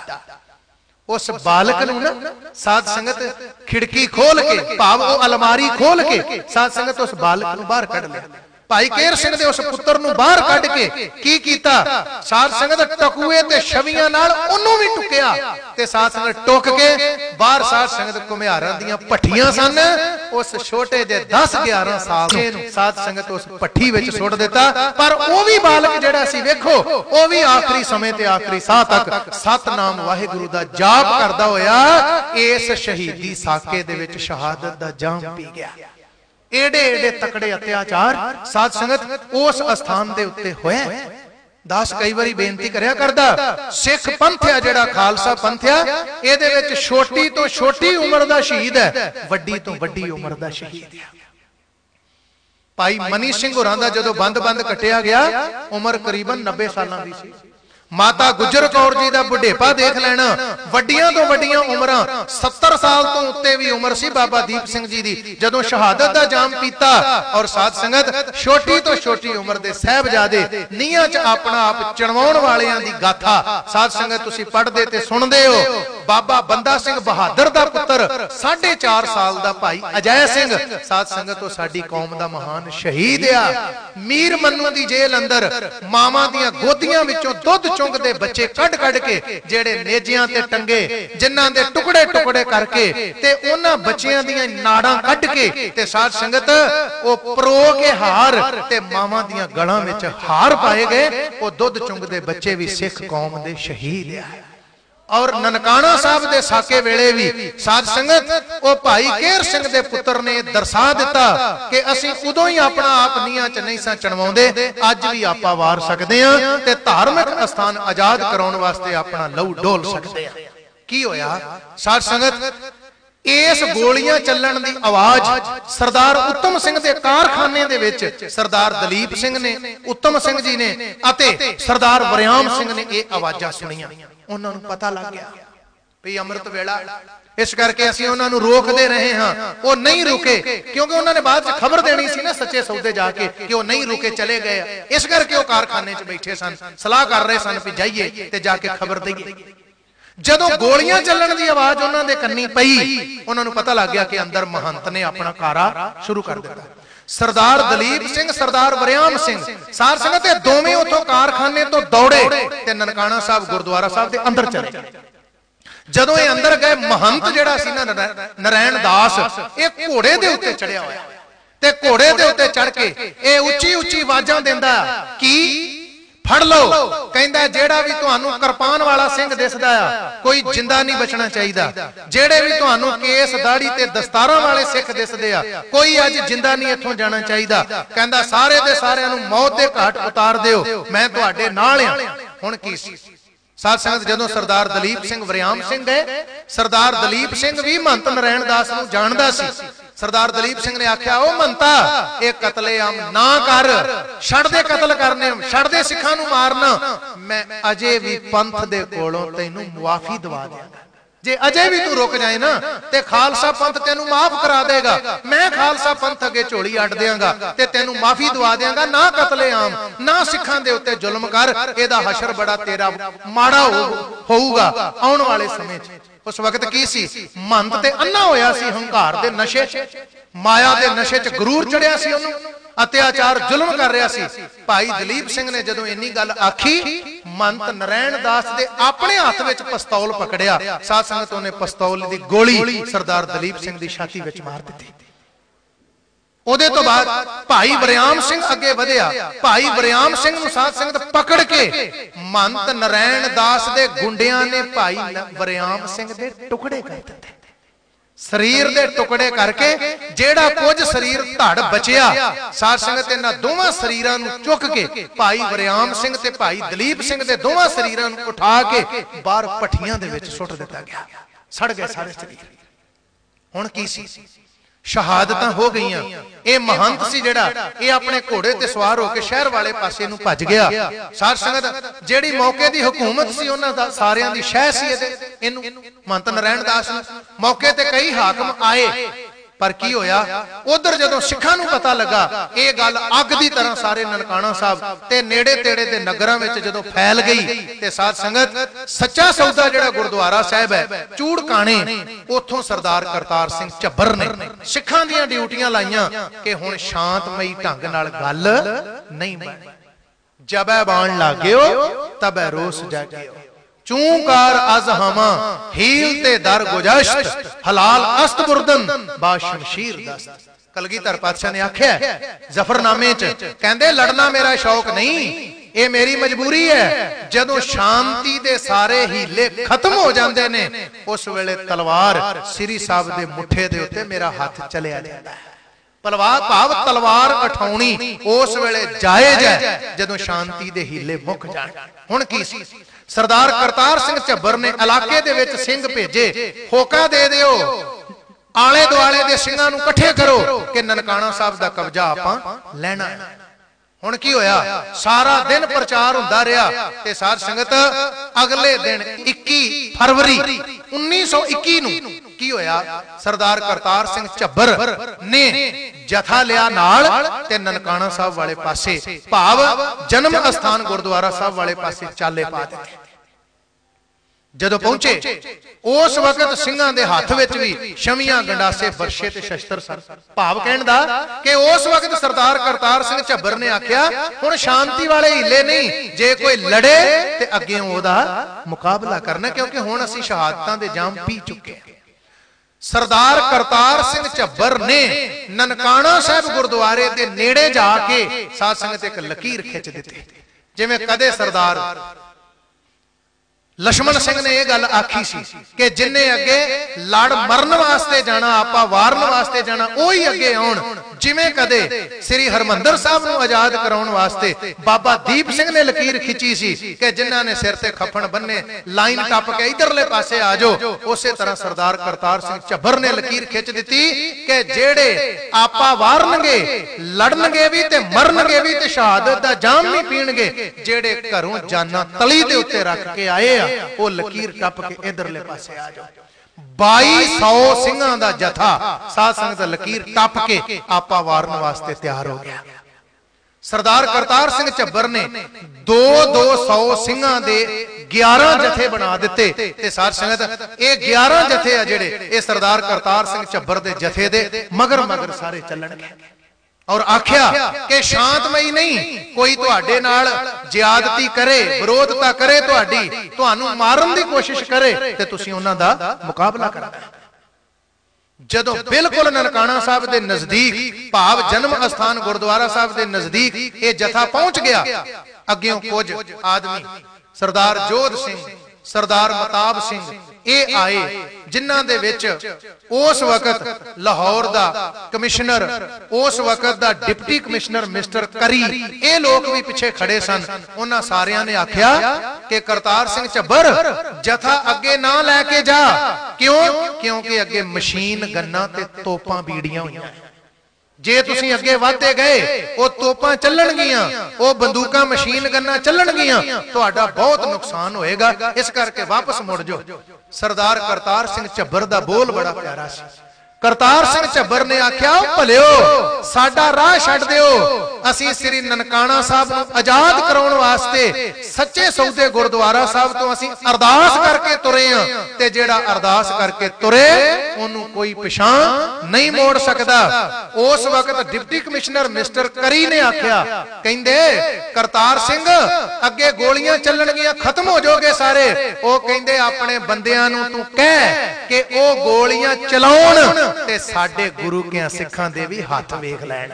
उस बालक नूं ना साध संगत खिड़की खोल के भाव वो अलमारी खोल के साध संगत उस बालक नूं बाहर कढ लिया। भाई केर सिंह दे उस पुत्र नूं बाहर कढ के की कीता साध संगत टकुए ते छवियां नाल ओनू भी टुकिया ते साध संगत टुक के बाहर साध संगत घुमियारां दीयां भट्ठियां सन उस छोटे जे दस ग्यारह साल दे साध संगत उस भट्ठी विच सुट दिता। पर ओ भी बालक जिहड़ा सी वेखो ओ भी आखिरी समय ते आखिरी साह तक सतनाम वाहिगुरू दा जाप करदा होया इस शहीदी साके दे विच शहादत दा जाम पी गया। एडे एडे तकड़े अत्याचार साध संगत उस स्थान दे उत्ते होया। दास कई बारी बेनती करया करदा सिख पंथ आ जिहड़ा खालसा पंथ आ इहदे विच छोटी तो छोटी उम्र दा शहीद है वड्डी तो वड्डी उम्र दा शहीद है। भाई मनी सिंह होरां दा जदों बंद बंद कटिया गया उम्र करीबन नब्बे सालां दी सी माता गुजर कौर जी का बुढ़ेपा देख लेना, वड्डियां तो वड्डियां उमरां, सत्तर साल तो उत्ते भी उम्र सी बाबा दीप सिंह जी दी जदों शहादत का जाम पीता। और साध संगत छोटी तो छोटी उम्र के साहिबजादे नीहां च अपना आप चणवाउण वालियां दी गाथा साध संगत तुसीं पढ़दे ते सुणदे हो। बाबा बंदा सिंह बहादुर दा पुत्र साढ़े चार साल दा भाई अजय सिंह साध संगत तो साडी कौम दा महान शहीद आ। मीर मन्नू दी जेल अंदर मावां दियां गोदियां विचों दुध चुंगदे बच्चे कढ कढ के जेड़े नेजियां ते टंगे जिन्हां दे टुकड़े टुकड़े करके ते उन्हां बच्चियां दियां नाड़ां कढ के ते साध संगत ओ परो के हार ते मावां दियां गलां विच हार पाए गए। ओ दुध चुंगदे बच्चे भी सिख कौम दे शहीद आ। और ननकाना साहब दे साके वेले भी साध संगत ओ भाई केर सिंह दे पुत्र ने दर्शा दिता कि असीं उदों ही अपना आप नीहां च नहीं सा चणवाउंदे, अज भी आपां वार सकदे हां ते धार्मिक स्थान आजाद कराउण वास्ते अपना लहू डोल सकदे हां। की होया साध संगत, इस गोलियां चलण दी आवाज सरदार उत्तम सिंह दे कारखाने दे विच सरदार दलीप सिंह ने, उत्तम सिंह जी ने अते सरदार वरियाम सिंह ने ये आवाजां सुनियां। उन्हां नूं पता लग गया भी अमृत वेला, इस करके असीं उन्हां नूं रोकदे रहे हां। वो नहीं रुके क्योंकि उन्हां ने बाद च खबर देनी सी ना सच्चे सौदे जाके कि वो नहीं रुके, चले गए। इस करके वो कारखाने च बैठे सन, सलाह कर रहे सन भी जाइए ते जाके खबर दईए। जदों गोलियां चलण दी आवाज उन्हां दे कन्नी पई, उन्हां नूं पता लग गया कि अंदर महंत ने अपना कारा शुरू कर दिता। सरदार दलीप सिंह, सरदार वरियाम सिंह साध संगत दोवें उथों कारखाने तो दौड़े ते ननकाना साहब गुरुद्वारा साहब दे अंदर चले गए। जदों ये अंदर गए, महंत जिहड़ा सी ना नारायण दास, ये घोड़े दे उत्ते चढ़िया होया ते घोड़े दे उत्ते चढ़ के ये उच्ची उच्ची आवाजां देंदा कि फड़ लो, कहंदा जेड़ा भी तुहानू किरपान वाला सिंह दिसदा आ कोई जिंदा नहीं बचना चाहिदा, जेड़े भी तुहानू केस दाढ़ी ते दस्तारां वाले सिख दिसदे आ कोई अज जिंदा नहीं इत्थों जाना चाहिदा। कहंदा सारे दे सारिआं नू मौत दे घाट उतार दिओ, मैं तुहाडे नाल आ। हुण की साध संगत जदों सरदार दलीप सिंह वरियाम सिंह गए, सरदार दलीप सिंह भी महंत नारायण दास नूं जाणदा सी। सरदार दलीप सिंह ने आख्या, ओ महंता ये कतलेआम ना कर, छड़ दे कतल करने, छड़ दे सिखां नूं मारना, मैं अजे भी पंथ दे कोलों तैनूं मुआफी दवा दिआंगा। जे अजे भी तू रुक जाए ना ते खालसा पंथ तेनू माफ करा देगा, मैं खालसा पंथ अगे झोली अड्ड देंगा ते तेनू माफी दवा देंगा। ना कतले आम, ना सिखां दे उत्ते जुल्म कर, एदा हशर बड़ा तेरा माड़ा होऊगा आउण वाले समय च। उस वक्त की सी, महंत ते अन्ना होया सी हंकार दे नशे च, माया दे नशे च गरूर चढ़िया सी, ओनू अत्याचार जुल्म कर रहा सी। भाई दलीप सिंह ने जदों इन्नी गल आखी, महंत नारायण दास दे अपने हाथ विच पिस्तौल पकड़िया, साध संगत उन्हें पिस्तौल दी गोली सरदार दलीप सिंह दी छाती विच मार दित्ती। उहदे तो बाद भाई वरियाम सिंह अगे वधिया, भाई वरियाम सिंह नूं साध संगत पकड़ के महंत नारायण दास दे गुंडियां ने भाई वरियाम सिंह दे टुकड़े कर दित्ते, शरीर दे टुकड़े करके जेड़ा कुछ शरीर धड़ बचिया, साध संगत इन्हां दोवां शरीरां नूं चुक के भाई वरियाम सिंह ते भाई दलीप सिंह दे दोवां शरीरां नूं उठा के बाहर भट्ठियां दे विच सुੱਟ दिता गया, सड़ गए सारे शरीर। हुण की सी, शहादतां हो गईयां। ये महंत सी जेड़ा ये अपने घोड़े ते सवार होकर शहर वाले पासे नूं भज गया। साध संगत जेड़ी मौके दी हुकूमत सी उन्हां दा सारियां दी शह सी इहनूं महंत नारायण दास मौके ते कई हाकम आए, पर की होया उधर जदों सिखां नूं पता लगा ये गल अग दी तरह सारे ननकाना साहब ते नेड़े तेड़े दे नगरां विच जदों फैल गई ते साध संगत सच्चा सौदा जिहड़ा गुरुद्वारा साहिब है चूड़काणे, उथों सरदार करतार सिंह झब्बर ने सिखां दीयां ड्यूटियां लाईयां कि हुण शांतमई ढंग नाल गल नहीं बनी। जबै बाण लाग्यो तबै रोस जागियो, चूंकार अज हमा हील ते दर गुजश्त, हलाल अस्त बुरदन बा शमशीर दस्त। कलगीधर पातशाह ने आख्या जफरनामे च, कहंदे लड़ना मेरा शौक नहीं, ये मेरी मजबूरी है। जदों शांति दे सारे हीले खत्म हो जाते ने उस वेले तलवार श्री साहब दे मुठे दे उत्ते मेरा हाथ चलिया जाता है। तलवार भाव तलवार उठाउणी उस वेले जायज है जदों शांति दे हीले मुक जाण। हुण की सी, सरदार करतार सिंह झब्बर ने इलाके दे विच सिंह भेजे, होका दे दिओ आले दुआले दे सिंघां नूं इकट्ठे करो कि ननकाना साहब दा कब्जा आपां लैणा है। हुण की होया, सारा दिन प्रचार हुंदा रहा ते साध संगत अगले दिन इक्की फरवरी उन्नीस सौ इक्की नूं की होया, सरदार करतार सिंह झब्बर ने जथा लिया नाल ते ननकाना साहब वाले पासे भाव जन्म अस्थान गुरुद्वारा साहब वाले पासे चाले पा दिते। जदों पहुंचे उस वक्त सिंघां दे हाथ विच भी छवियां गंडासे बरछे ते शस्त्र सन। भाव कहण दा कि उस वक्त सरदार करतार सिंह झब्बर ने आख्या हुण शांति वाले हिले नहीं, जे कोई लड़े ते अगे ओहदा मुकाबला करना, क्योंकि हुण असीं शहादतां दे जाम पी चुके हैं। सरदार करतार सिंह झब्बर ने ननकाना साहब गुरुद्वारे दे नेड़े जाके साध संगत एक लकीर खिंच दित्ती, जिवें कदे सरदार लक्ष्मण सिंह ने यह गल आखी सी कि जिन्हें अगे लड़ मरन वास्ते जाना, आपा वारन वास्ते जाना, वही अगे आउण। जिवें कदे श्री हरमंदर साहब नूं आजाद कराउण वास्ते बाबा दीप सिंह ने लकीर खिंची सी कि जिन्हां ने सिर ते खफन बन्ने लाइन टप के इधरले पासे आ जाओ, उसे तरह सरदार करतार सिंह झब्बर ने लकीर खिंच दित्ती कि जेड़े आपा वारनगे, लड़नगे भी ते मरनगे भी ते शहादत दा जाम नहीं पीणगे, जेड़े घरों जाना तली दे उत्ते रख के आए वो लकीर टप के इधरले पासे आ जाओ। बाई सौ सिंघां दा जथा साध संगत लकीर टप के आपा वारन वास्ते तैयार हो गया। सरदार करतार सिंह झब्बर ने दो दो सौ सिंघां दे ग्यारह जथे बना दिते ते साध संगत ये ग्यारह जथे आ जेड़े ये सरदार करतार सिंह झब्बर दे जथे दे मगर मगर सारे चलणगे। और आख्या कि शांतमई नहीं, कोई तुहाडे नाल जियादती करे, विरोधता करे, तुहाडी तुहानू मारन दी कोशिश करे ते तुसीं उन्हां दा मुकाबला करना। जदों बिल्कुल ननकाना साहब दे नजदीक भाव जन्म अस्थान गुरुद्वारा साहब दे नजदीक ये जथा पहुंच गया, अग्गेों कुछ आदमी सरदार जोध सिंह, सरदार मताब सिंह ये आए, जिन्हां दे विच उस वक्त लाहौर दा कमिश्नर, उस वक्त दा डिप्टी कमिश्नर मिस्टर करी, ये लोग भी पिछे खड़े सन। उन्हां सारियां ने आख्या कि करतार सिंह झब्बर जथा अगे ना लैके जा, क्यों? क्योंकि अगे मशीन गन्ना ते तोपां बीड़ियां होईयां, जे तुसीं अगे वधदे गए वो तोपां चलणगियां, वो बंदूकां मशीन गन्ना चलणगियां, तुहाडा बहुत नुकसान होएगा, इस करके वापस मुड़ जाओ। सरदार करतार सिंह झब्बर दा बोल बड़ा प्यारा सी। करतार सिंह झब्बर ने आख्या भलियो साडा राह छड्ड दिओ, असीं श्री ननकाना साहब नूं आजाद कराउण वास्ते सच्चे सौदे गुरुद्वारा साहब तो असीं अरदास करके तुरे हां, ते जेड़ा अरदास करके तुरे ओनू कोई पिछां नहीं मोड़ सकदा। उस वक्त डिप्टी कमिश्नर मिस्टर करी ने आख्या, कहंदे करतार सिंह अगे गोलियां चलणगियां, खत्म हो जाओगे सारे। ओ कहंदे अपने बंदियां नूं तू कह कि ओ गोलियां चलाउण ते साडे गुरु के सिखां दे भी हाथ वेख लैण।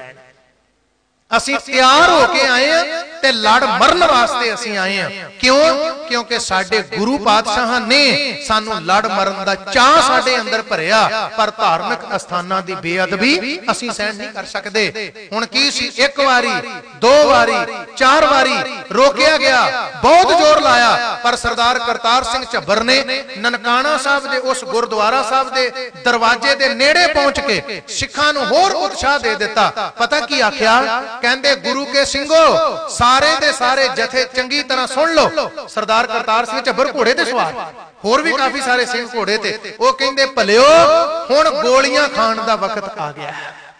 असीं तैयार होके आए हैं ते लड़ मरन वास्ते असीं आए हैं, क्यों? क्योंकि साडे गुरु पातशाह ने सानू लड़ मरन दा चाह साडे अंदर भरिया, पर धार्मिक अस्थानां दी बेअदबी असीं सहन नहीं कर सकदे। हुण की सी, एक वारी, दो वारी, चार वारी रोकिया गया, बहुत जोर लाया, पर सरदार करतार सिंह झब्बर ने ननकाना साहब दे उस गुरुद्वारा साहब दे दरवाजे दे नेड़े पहुंच के सिखां नू होर उत्साह दे दिता। पता की आख्या? कहंदे गुरु के सिंघो सारे दे सारे जथे चंगी तरह सुन लो। सरदार करतार सिंह झब्बर घोड़े ते सवार, होर भी काफी सारे सिंह घोड़े ते। ओ कहंदे भलियो हुण गोलियां खाण दा वक्त आ गया,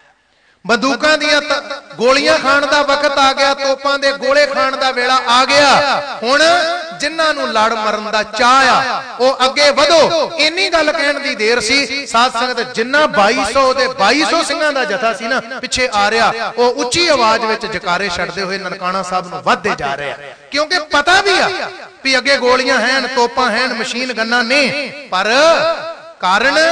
बंदूकां दियां गोलियां खाण दा वक्त आ गया, तोपां दे गोले खाण दा वेला आ गया। हुण जिन्हां नूं लड़ मरन दा चाह आ ओ अगे वधो। इन्नी गल कहण दी देर सी, साध संगत जिन्ना बाई सौ दे बाई सौ सिंघां दा जथा सी ना पिछे आ रहा, ओ उच्ची आवाज विच जकारे छड्डदे होए ननकाना साहब नूं वधदे जा रहे, क्योंकि पता भी आ भी अगे गोलियां हैं, तोपां हैं, मशीन गन्ना ने, पर कारण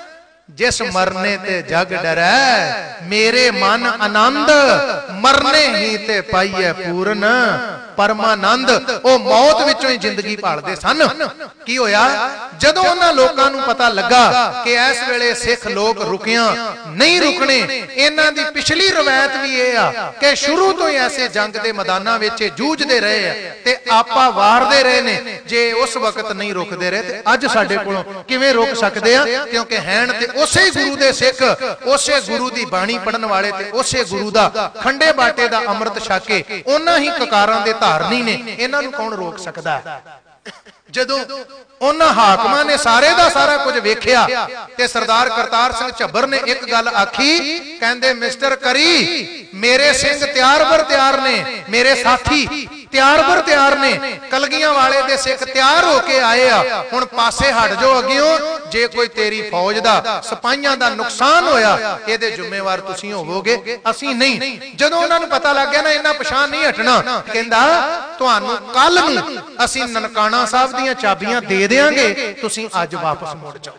जिस मरने ते जग डरै, मेरे मन आनंद मरने ही ते पाइए पूर्ण, परमानंद वो मौत विचों ही जिंदगी भालदे सन। की होया जदों उन्हां लोकां नूं पता लगा कि इस वेले सिख लोग रुकिया नहीं रुकने, इन्हां दी पिछली रवायत भी ये आ कि शुरू तो ही ऐसे जंग दे मैदानां विच जूझदे रहे आ ते आपा वारदे रहे ने। जे उस वक्त नहीं रुकदे रहे ते अज साडे कोलों किवें रोक सकदे आ? क्योंकि हैन ते उसे गुरु दे सिख, उसे गुरु दी बाणी पढ़न वाले ते उसे गुरु दा खंडे बाटे दा अमृत छक के उन्हां ही ककारां दे धारनी ने। इन्हां नूं कौन रोक सकदा है? जदों उन्हां हाकमां ने सारे दा सारा कुछ वेखिया ते सरदार करतार सिंह झब्बर ने एक गल आखी, कहंदे मिस्टर करी मेरे सिंह तैयार बर तैयार ने, मेरे साथी तैयार बर तैयार ने, कलगियां वाले दे सिख तैयार होके आए आ, हुण पासे हट जाओ अगियों। जे कोई तेरी फौज दा सिपाहियां दा नुकसान होया इहदे जिम्मेवार तुसीं होवोगे, असीं नहीं। जदों उन्हां नूं पता लग गया ना इन्हां पछाण नहीं हटना, कहंदा तुहानूं कल नूं असीं ननकाणा साहब दीयां चाबियां दे देंगे, तुसीं अज वापस मुड़ जाओ।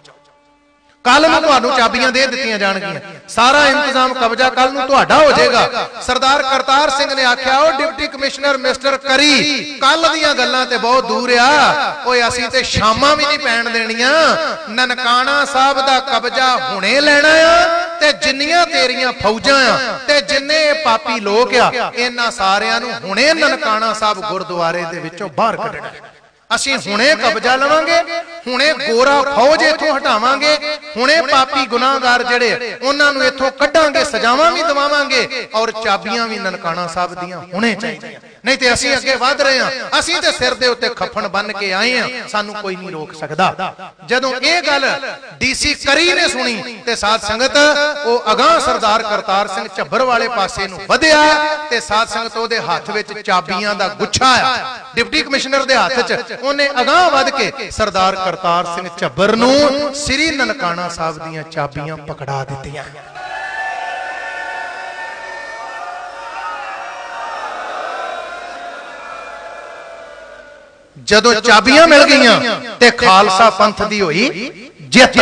कल नूं तुहानूं चाबियां दे दित्तियां जाणगियां, सारा इंतजाम कब्जा कल नूं तुहाडा हो जाएगा। सरदार करतार सिंह ने आख्या ओ डिप्टी कमिश्नर मिस्टर करी कल दीयां गल्लां ते बहुत दूर आ, ओए असीं ते शामां भी नहीं पैण देणीਆਂ। ननकाणा साहब दा कब्जा हुणे लेना आ ते जिन्नियां तेरियां फौजां आ ते जिन्ने पापी लोग आ इन्हां सारियां नूं हुणे ननकाणा साहब गुरुद्वारे दे विचों बाहर कढणा। असीं हुणे कब्जा लवांगे, हुणे गोरा फौज इथों हटावांगे, हुणे पापी गुनाहगार जिहड़े उन्हां नूं इथों कढांगे, सजावां भी दवावांगे और चाबियां भी ननकाणा साहब दीयां हुणे चाहीदियां। नहीं ते असीं अगे वध रहे हां, असीं ते सिर दे उत्ते खफन बन के आए हां, सानूं कोई नहीं रोक सकदा। जदों इह गल डीसी करी ने सुनी ते साध संगत ओ अगां सरदार करतार सिंह झब्बर वाले पासे नूं वधिया ते साध संगत ओहदे हत्थ विच चाबियां दा गुच्छा आ। डिप्टी कमिश्नर दे हत्थ च उन्हें अगां वध के सरदार करतार सिंह झब्बर नूं श्री ननकाणा साहब दीयां चाबियां पकड़ा दित्तियां। जदों चाबियां मिल गईयां ते खालसा पंथ दी होई जित।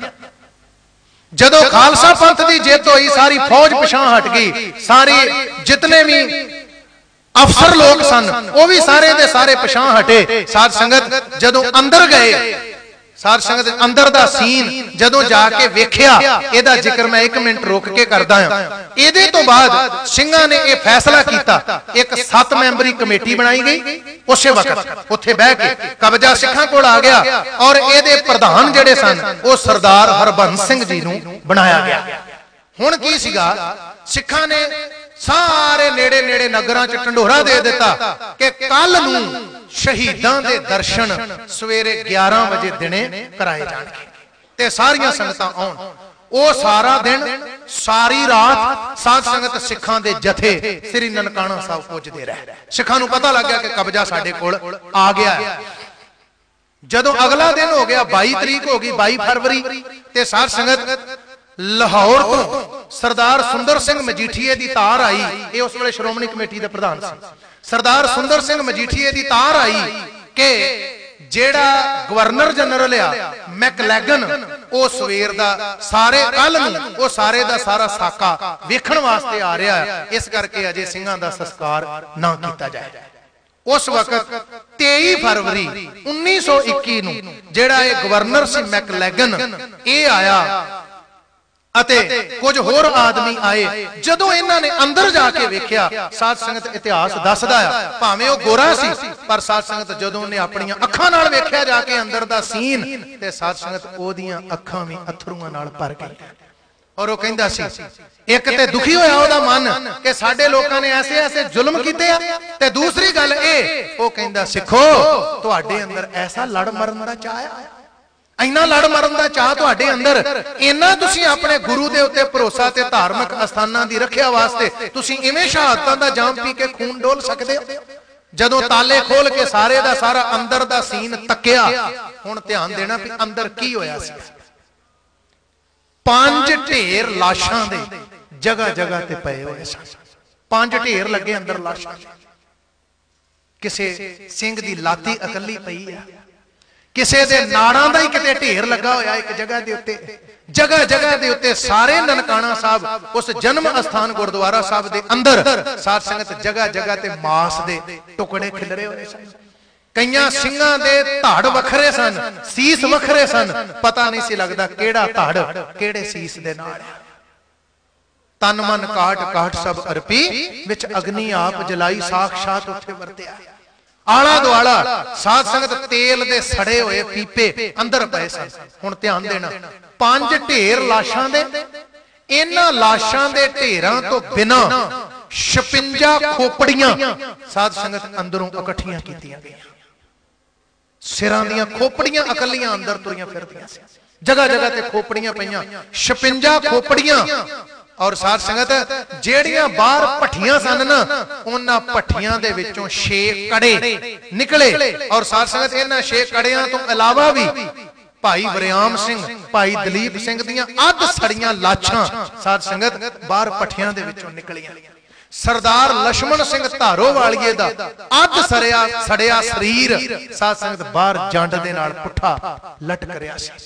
जदों खालसा पंथ दी जित होई सारी फौज पिछां हट गई, सारी जितने भी अफसर लोग सन वो भी सारे दे सारे पिछां हटे। साध संगत जदों अंदर गए, साध संगत अंदर दा सीन जदों जाके वेखिया, एदा जिक्र मैं एक मिनट रोक के करदा हां। इहदे तो बाद सिंघां ने यह फैसला कीता, एक सत्त मैंबरी कमेटी बनाई गई। उस वक्त उत्थे बह के कब्जा सिखां कोल आ गया और इहदे प्रधान जिहड़े सन वो सरदार हरबंस सिंह जी नूं बनाया गया। हुण की सीगा, सिखां ने सारे नेड़े नेड़े नगरां च ढंडोरा दे दिता कि कल नूं शहीदां दे दर्शन सवेरे ग्यारह बजे दिने कराए जाणगे ते सारियां संगतां आउण। ओ सारा दिन सारी रात साध संगत सिखां दे जथे श्री ननकाणा साहब पुजदे रहे। सिखां नूं पता लग गया कि कब्जा साडे कोल आ गया है। जदों अगला दिन हो गया, बाई तरीक हो गई, बाई फरवरी, ते साध संगत लाहौर तो सरदार सुंदर सिंह मजीठीए दी तार आई। ये उस वेले श्रोमणी कमेटी दे प्रधान सी। सरदार सुंदर सिंह मजीठीए दी तार आई कि जेड़ा गवर्नर जनरल आ मैकलैगन ओ सवेर दा सारे कल नूं ओ सारे दा सारा साका वेखण वास्ते आ रहा है, इस करके अजे सिंघां दा संस्कार ना कीता जाए। उस वक्त तेईस फरवरी उन्नीस सौ इक्की नूं जेड़ा ये गवर्नर सी मैकलैगन ये आया अते कुछ होर आदमी आए। जदों इन्हां ने अंदर जाके वेखिया, साध संगत इतिहास दसदा है भावें वो गोरा सी पर साध संगत जदों ने अपनी अखां नाल वेखिया जाके अंदर दा सीन ते साध संगत ओदियां अखां भी अथरूआं नाल भर गई और वो कहंदा सी, एक ते दुखी होया ओदा मन कि साडे लोकां ने ऐसे ऐसे जुल्म कीते आ, ते दूसरी गल ए वो कहंदा सिखो तुहाडे अंदर ऐसा लड़ मरन दा चाह है, इन्ना लड़ मरन दा चाह तुहाडे अंदर, इन्ना तुसीं अपने गुरु दे उत्ते भरोसा ते धार्मिक अस्थानां दी रखिया वास्ते तुसीं इवें शहादतां दा जाम पी के खून डोल सकदे हो। जदों ताले खोल के सारे दा सारा अंदर दा सीन तक्किया, हुण ध्यान देना भी अंदर की होया सी। पांच ढेर लाशां दे जगह जगह ते पए होए सन। पांच ढेर लगे अंदर लाशां, किसे सिंह दी लाती अकली पई है, किसे दे नाड़ां दा ही किते ढेर लगा होया एक जगह दे उत्ते, जगह जगह के उत्ते सारे ननकाना साहब उस जन्म अस्थान गुरुद्वारा साहब के अंदर साध संगत जगह जगह ते मांस दे टुकड़े खिलरे हुए सन। कईयां सिंगां दे धड़ वखरे सन, सीस वखरे सन, पता नहीं सी लगदा केड़ा धड़ केड़े सीस दे नाल। तन मन काट काट सब अर्पी, विच अग्नि आप जलाई साक्षात उत्थे वरतिया। आला दुआला साध संगत तेल दे सड़े हुए पीपे अंदर पए सन। हुण ध्यान देना, पंज ढेर लाशां दे, इन्हां लाशां दे ढेरां तो बिना छप्पन खोपड़ियां साध संगत अंदरों इकट्ठियां कीतियां गईयां। सिरां दियां खोपड़ियां अकलियां अंदर तुरियां फिरदियां सी, जगह जगह ते खोपड़ियां पईयां, छप्पन खोपड़ियां। और साध संगत जेड़ियां बाहर भट्ठियां सन ना, उन्हां भट्ठियां दे विचों छे कड़े निकले। और साध संगत इन्हां छे कड़ियां तो इलावा भी भाई वरियाम सिंह, भाई दलीप सिंह दियां अध सड़ियां लाशां साध संगत बाहर भट्ठियां दे विचों निकलियां। सरदार लक्ष्मण सिंह धारोवालिए दा अध सड़िया सड़िया शरीर साध संगत बाहर जंड दे नाल पुट्ठा लटक रिहा सी।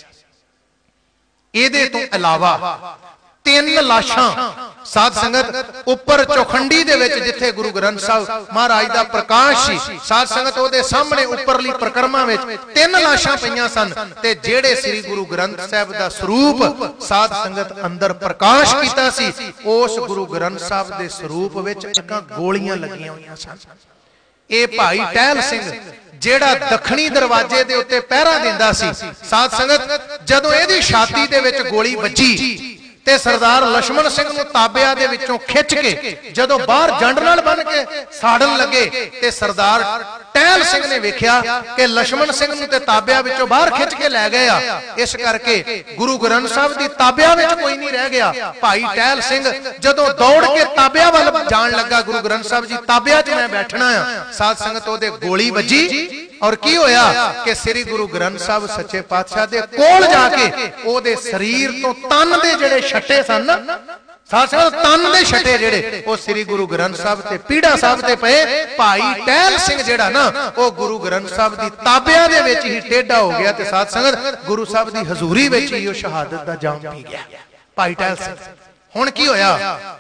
इहदे तो इलावा तीन लाशां साध संगत उपर चौखंडी दे विच जिथे गुरु ग्रंथ साहब महाराज दा प्रकाश सी, साध संगत ओदे सामने उपरली प्रकरमा विच तीन लाशां पईयां सन। ते जेड़े श्री गुरु ग्रंथ साहब दा स्वरूप साध संगत अंदर प्रकाश कीता सी, उस गुरु ग्रंथ साहब दे स्वरूप विच इक गोलियां लगियां होईयां सन। ए भाई टहल सिंह जेड़ा दक्षिणी दरवाजे दे उत्ते पहरा दिंदा सी, साध संगत जदों इहदी छाती दे विच गोली वजी ते सरदार लक्ष्मण सिंह नूं ताबिया दे विचों खिच के जदों बाहर जंड नाल बन के साड़न लगे, ते सरदार टहल सिंह ने वेख्या कि लक्ष्मण सिंह नूं ते ताबिया विचों बाहर खिच के लै गए आ। इस करके गुरु ग्रंथ साहब दी ताबिया विच कोई नहीं रह गया। भाई टहल सिंह जदों दौड़ के ताबिया वल जाण लगा, गुरु ग्रंथ साहब जी ताबिया च मैं बैठना आ, साध संगत ओदे गोली वजी। और की होया कि श्री गुरु ग्रंथ साहब सच्चे पातशाह दे कोल जाके ओदे शरीर तो तन दे जेड़े छट्टे सन ना, साध संगत तन दे छट्टे जेड़े ओ श्री गुरु ग्रंथ साहब ते पीड़ा साहब ते पए। भाई टहल सिंह जेड़ा ना ओ गुरु ग्रंथ साहब दी ताबिया दे विच ही टेढ़ा हो गया ते साध संगत गुरु साहब दी हजूरी विच ही ओ शहादत दा जाम पी गया भाई टहल सिंह। हुण की होया,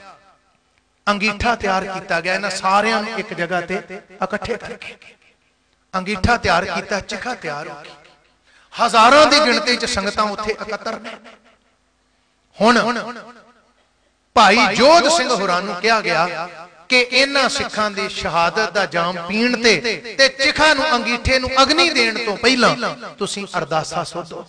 अंगीठा तैयार कीता गया, इन्हां सारियां नूं एक जगह ते इकट्ठे करके अंगीठा तैयार किया, चिखा तैयार हो गई, हजारां दी गिणती च संगतां उत्थे इकत्तर ने। हुण भाई जोध सिंह होरां नूं कहा गया कि इन्हां सिखां दी शहादत दा जाम पीण ते ते चिखा नूं अंगीठे नूं अग्नि देण तो पहिलां तुसीं अरदासा सोधो।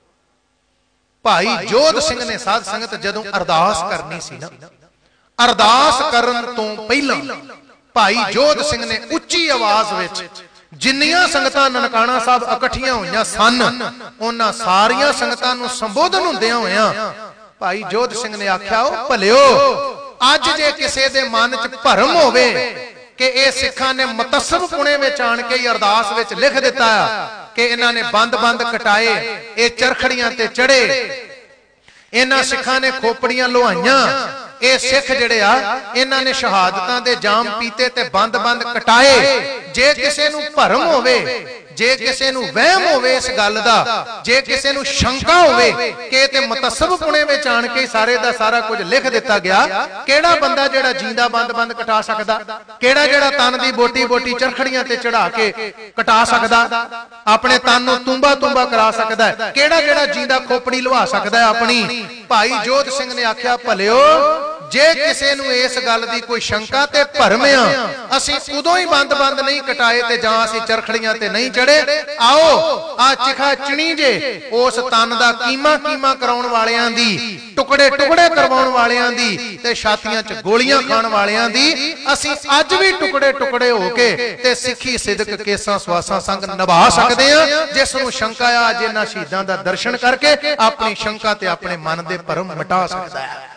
भाई जोध सिंह ने साध संगत जदों अरदास करनी सी ना, अरदास करन तो पहिलां भाई जोध सिंह ने उच्ची आवाज विच जिन्नियां संगतां ननकाना साहब इकट्ठियां होईयां सन, उन्हां सारियां संगतां नूं संबोधन हुंदियां होइयां भाई जोध सिंह ने आख्या, ओ भलिओ अज जे किसे दे मन च भरम होवे कि इह सिखां ने मतस्सब पुणे विच आण के अरदास विच लिख दिता कि इन्हां ने बंद बंद कटाए, इह चरखड़ियां ते चढ़े, इन्हां सिखां ने खोपड़ियां लोहाइयां, ਇਹ ਸਿੱਖ ਜਿਹੜੇ ਆ ਇਹਨਾਂ ਨੇ ਸ਼ਹਾਦਤਾਂ ਦੇ ਜਾਮ ਪੀਤੇ ਤੇ ਬੰਦ ਬੰਦ ਕਟਾਏ। ਜੇ ਕਿਸੇ ਨੂੰ ਭਰਮ ਹੋਵੇ, ਜੇ ਕਿਸੇ ਨੂੰ ਵਹਿਮ ਹੋਵੇ ਇਸ ਗੱਲ ਦਾ, ਜੇ ਕਿਸੇ ਨੂੰ ਸ਼ੰਕਾ ਹੋਵੇ ਕਿ ਇਹ ਤੇ ਮੁਤੱਸਬ ਪੁਣੇ ਵਿੱਚ ਆਣ ਕੇ ਸਾਰੇ ਦਾ ਸਾਰਾ ਕੁਝ ਲਿਖ ਦਿੱਤਾ ਗਿਆ, ਕਿਹੜਾ ਬੰਦਾ ਜਿਹੜਾ ਜਿੰਦਾ ਬੰਦ ਬੰਦ ਕਟਾ ਸਕਦਾ, ਕਿਹੜਾ ਜਿਹੜਾ ਤਨ ਦੀ ਬੋਟੀ ਬੋਟੀ ਚਰਖੜੀਆਂ ਤੇ ਚੜਾ ਕੇ ਕਟਾ ਸਕਦਾ, ਆਪਣੇ ਤਨ ਨੂੰ ਤੁੰਬਾ ਤੁੰਬਾ ਕਰਾ ਸਕਦਾ, ਕਿਹੜਾ ਜਿਹੜਾ ਜਿੰਦਾ ਖੋਪੜੀ ਲਵਾ ਸਕਦਾ ਆਪਣੀ। ਭਾਈ ਜੋਧ ਸਿੰਘ ਨੇ ਆਖਿਆ, ਭਲਿਓ जे किसी नूं इस गल दी कोई शंका ते भरम आ, असीं उदों ही बंद बंद नहीं कटाए ते जां असीं चरखड़ियां ते नहीं चढ़े। आओ आ चिखा चिणी जे उस तन दा कीमा कीमा कराउण वालियां दी, टुकड़े टुकड़े करवाउण वालियां दी ते छातियां च गोलियां खाण वालियां दी, असीं अज भी टुकड़े टुकड़े हो के ते सिੱਖੀ सिदक केसां सवासां संग निभा सकदे आ। जिस नूं शंका आ अज इन्हां शहीदां दा दर्शन करके अपनी शंका ते अपने मन दे भरम मिटा सकदा है।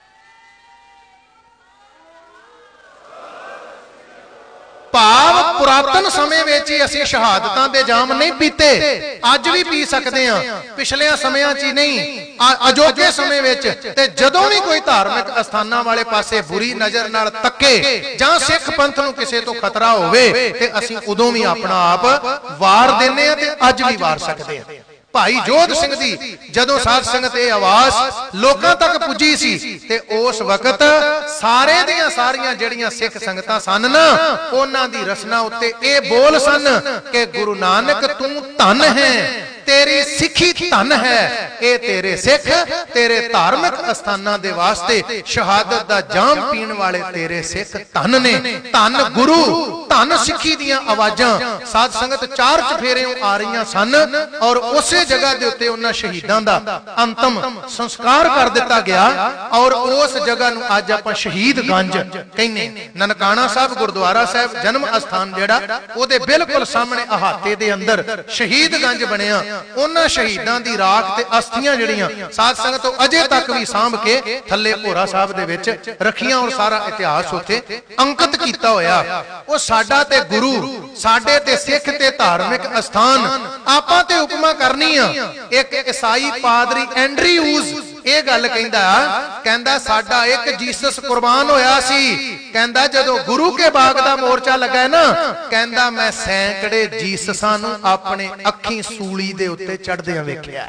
भाव पुरातन समय में ही असीं शहादतां दे जाम नहीं पीते, अज भी पी सकते हैं, पिछलियां समयां च ही नहीं, अजोके समय विच ते जदों भी कोई धार्मिक अस्थानां वाले पासे बुरी नज़र नाल तके जां सिख पंथ नूं किसे तो खतरा होवे ते असीं उदों भी अपना आप वार दिंदे हां ते अज भी वार सकदे हां। भाई जोध सिंह दी जदों साध संगत ये आवाज लोकां तक पुजी सी ते उस वक्त सारे दियां सारियां जड़ियां सिख संगतां सन ना उन्हां दी रसना उत्ते ये बोल सन कि गुरु नानक तू धन है, तेरी सिखी धन है, ये तेरे सिख तेरे धार्मिक अस्थानां दे वास्ते शहादत दा जाम पीण वाले तेरे सिख धन ने। धन गुरु धन सिखी दियां आवाजां साध संगत चार चफेरे आ रही सन और उस जगह दे उत्ते उन्हां शहीदां दा अंतिम संस्कार कर दिता गया और उस जगह नूं अज आपां शहीद गंज कहने। ननकाणा साहब गुरुद्वारा साहब जन्म अस्थान जिहड़ा ओहदे बिल्कुल सामने अहाते दे अंदर शहीद गंज बनिया। उन्हां शहीदां दी राख ते अस्थियां जिहड़ियां साध संगत अजे तक भी सांभ के थल्ले भोरा साहब दे विच रखियां और सारा इतिहास उत्थे अंकित कीता होया। ओह साडा ते गुरु साडे ते सिख ते धार्मिक अस्थान आपां ते उपमा करनी आ। एक ईसाई पादरी एंड्रयूज ये गल कहंदा कहंदा साडा एक जीसस कुर्बान होया सी, कहंदा जदों गुरु के बाग दा मोर्चा लगा ना कहंदा मैं सैकड़े जीससां नूं अपने अखीं सूली दे उत्ते चढ़दियां वेखिया।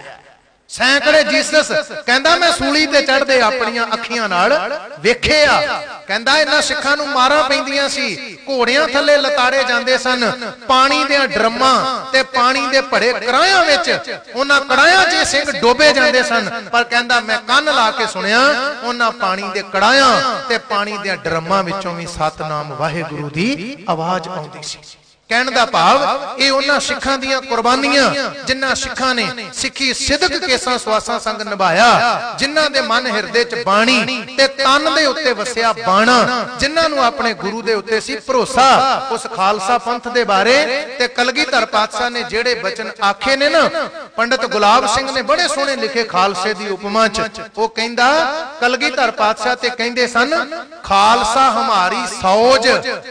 सैकड़े जीसस कहंदा मैं सूली ते चढ़दे अपनियां अखियां नाल वेखिया। कहंदा इन्हां सिखां नूं मारां पैंदियां सी, घोड़ियां थल्ले लताड़े जांदे सन, पानी दे ड्रमां ते पानी दे भरे कड़ाहियां विच उन्हां कड़ाहियां 'च सिंह डोबे जांदे सन। पर कहंदा मैं कंन ला के सुनिया उन्हां पानी दे कड़ाहियां ते पानी दे ड्रमां विचों भी सतनाम वाहिगुरू दी आवाज आउंदी सी। कहण दा भाव ये उन्हां सिखां दीयां कुर्बानियां जिन्हां सिखां ने सिੱਖੀ सिदक केसां सवासां संग निभाया, जिन्हां दे मन हिरदे च बाणी ते तन दे उत्ते वसिया बाणा, जिन्हां नूं अपने गुरु दे उत्ते सी भरोसा। उस खालसा पंथ दे बारे ते कलगीधर पातशाह ने जेड़े बचन आखे ने ना, पंडित गुलाब सिंह ने बड़े सोहणे लिखे खालसे दी उपमा च। वो कहंदा कलगीधर पातशाह ते कहंदे सन खालसा हमारी सौज,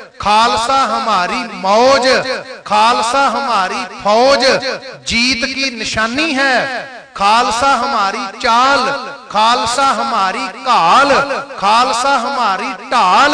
खालसा हमारी मौज, खालसा हमारी फौज, जीत की निशानी है, खालसा हमारी चाल, खालसा हमारी काल, खालसा हमारी ढाल,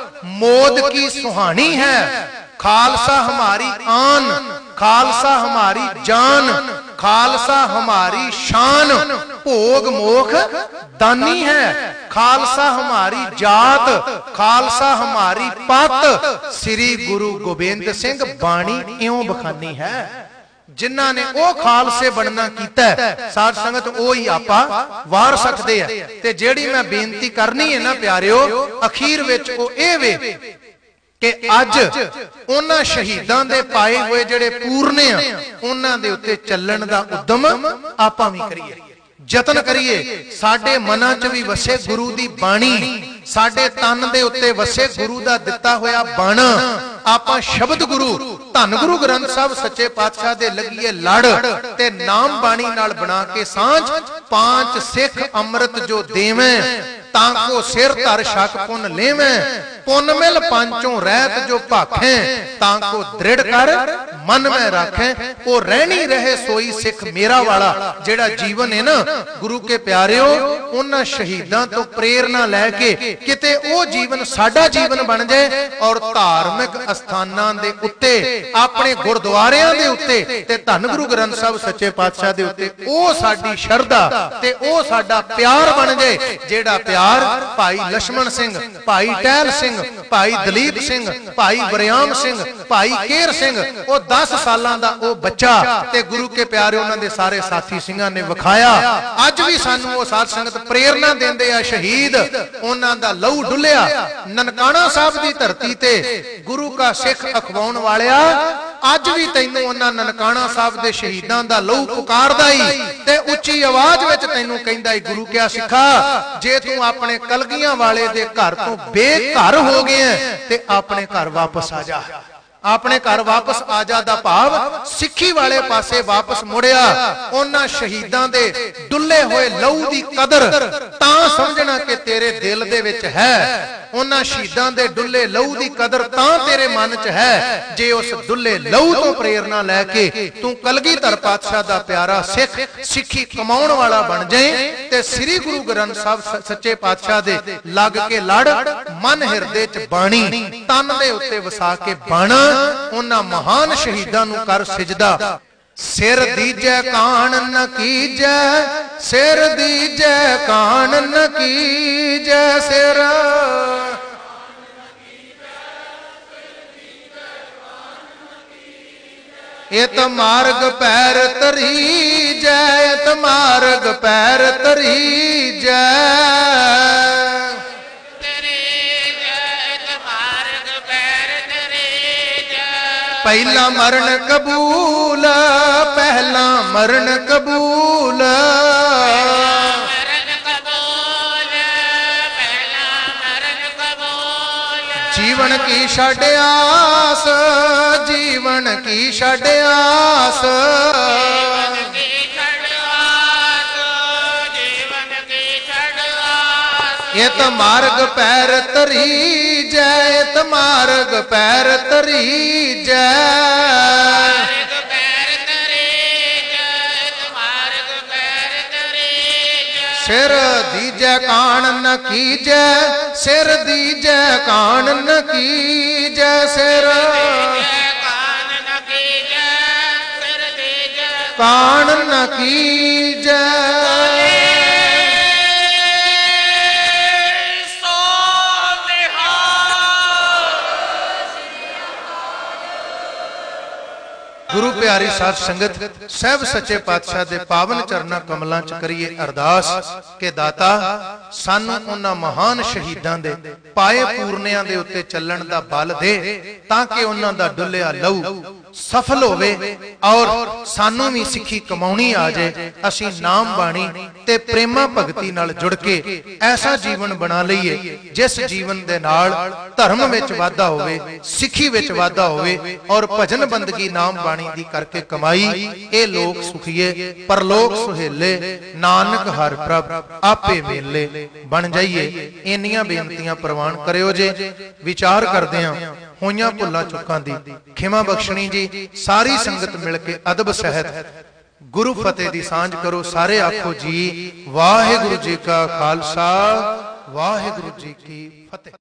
मोद की सुहानी है, खालसा हमारी आन, खालसा हमारी जान, खालसा हमारी शान, भोग मोख दानी है, खालसा हमारी जात, खालसा हमारी पत, श्री गुरु गोबिंद सिंह बाणी इउं बखानी है। जिन्हां ने ओ खालसे बनना कीता साध संगत ओ ही आपा वार सकदे आ। ते जेड़ी मैं बेनती करनी है ना प्यारिओ अखीर विच ओ ए वे कि अज उन्हां शहीदां दे पाए होए जेड़े पूरने आ उन्हां दे उत्ते चलण दा उद्यम आपां भी करिए, जतन करिए। साडे मनां च भी वसे गुरु दी बाणी, साडे तन दे उत्ते वसे गुरु दा दिता होया बाणा। आपां शब्द गुरु धन गुरु ग्रंथ साहब सच्चे पातशाह दे लगिए लड़ ते नाम बाणी नाल बना के सांझ पांच सिख अमृत जो देवें ताको सिर धर शक पुन लेवें, पुन मिल पांचों रहत जो भाखें ताको दृढ़ कर मन में रखें। वो रहनी रहे सोई सिख मेरा वाला। जेड़ा जीवन है ना गुरु के प्यारिओ उन्हां शहीदां तो प्रेरणा लैके किते ओ जीवन साडा जीवन बन जाए और धार्मिक अस्थानां दे उत्ते अपने गुरुद्वारियां दे उत्ते ते धन गुरु ग्रंथ साहब सच्चे पातशाह दे उत्ते ओ साडी शरधा ते ओ साडा प्यार बन जाए। जेड़ा प्यार भाई लक्ष्मण सिंह, भाई टहल सिंह, भाई दलीप सिंह, भाई बरियाम सिंह, भाई केर सिंह ओ दस सालां दा ओ बच्चा ते गुरु के प्यारे उन्हां दे सारे साथी सिंहां ने विखाया। अज भी सानू ओ साध संगत प्रेरणा देंदे आ। शहीद उन्हां दा लहू डुलिया ननकाणा साहब दी धरती ते गुरु का सिख अखवाउण वालिया अज भी तैनू उन्हां ननकाणा साहब दे शहीदां दा लहू पुकारदा ही ते उच्ची आवाज विच तैनू कहंदा ही गुरु क्या सिखा जे तू अपने कलगियां वाले दे घर तो बेघर हो गए ते अपने घर वापस आ जा। अपने घर वापस आ जा दा भाव सिੱਖੀ वाले पासे वापस मुड़िया। उन्हां शहीदां दे डुल्ले होए लहू दी कदर तां समझना कि तेरे दिल दे विच है। उन्हां शहीदां दे डुल्ले लहू दी कदर तां तेरे मन च है जे उस डुल्ले लहू तो प्रेरणा लैके तू कलगीधर पातशाह दा प्यारा सिख सिੱਖੀ कमाउण वाला बन जाए ते श्री गुरु ग्रंथ साहब सच्चे पातशाह दे लग के लड़ मन हिरदे च बाणी तन दे उत्ते वसा के बाणा उन्हां महान शहीदां नूं कर सिजदा। सिर दीजै कान न कीजै, सिर दीजै कान न कीजै, सिर इत मार्ग पैर तरीजै, इत मार्ग पैर तरीजै, पहला मरण कबूल, पहला मरण कबूल, जीवन की छड़ आस, जीवन की छड़ आस, इत मार्ग पैर तरीजै, इत मार्ग पैर तरीजै, सिर दीजै कान न कीजै, सिर दीजै कान न कीजै, सिर कान न कीजै, गुरु प्यारी साध संगत सहब सच्चे पातशाह दे पावन चरना कमलों च करिए अरदास के दाता सानू उन्हां महान शहीदां दे पाए पूरनियां दे उत्ते चलण दा बल दे, ताकि उन्हां दा डुलिया लहू सफल होवे और सानू भी सिक्खी कमाउणी आ जाए। असीं नाम बाणी ते प्रेमा भगती नाल जुड़ के ऐसा जीवन बना लईए जिस जीवन दे नाल धर्म विच वाधा होवे, सिक्खी विच वाधा होवे और भजन बंदगी नाम बाणी दी करके कमाई ए लोक सुखीए परलोक सुहेले, नानक हर प्रभ आपे मेले बन जाइए। इन्नियां बेनतियां प्रवान करियो जे। विचार करदे हां होइयां भुल्लां चुक्कां दी खिमा बख्शणी जी। सारी संगत मिल के अदब सहत गुरु फतेह दी सांझ करो। सारे आखो जी वाहिगुरु जी का खालसा वाहिगुरु जी की फतेह।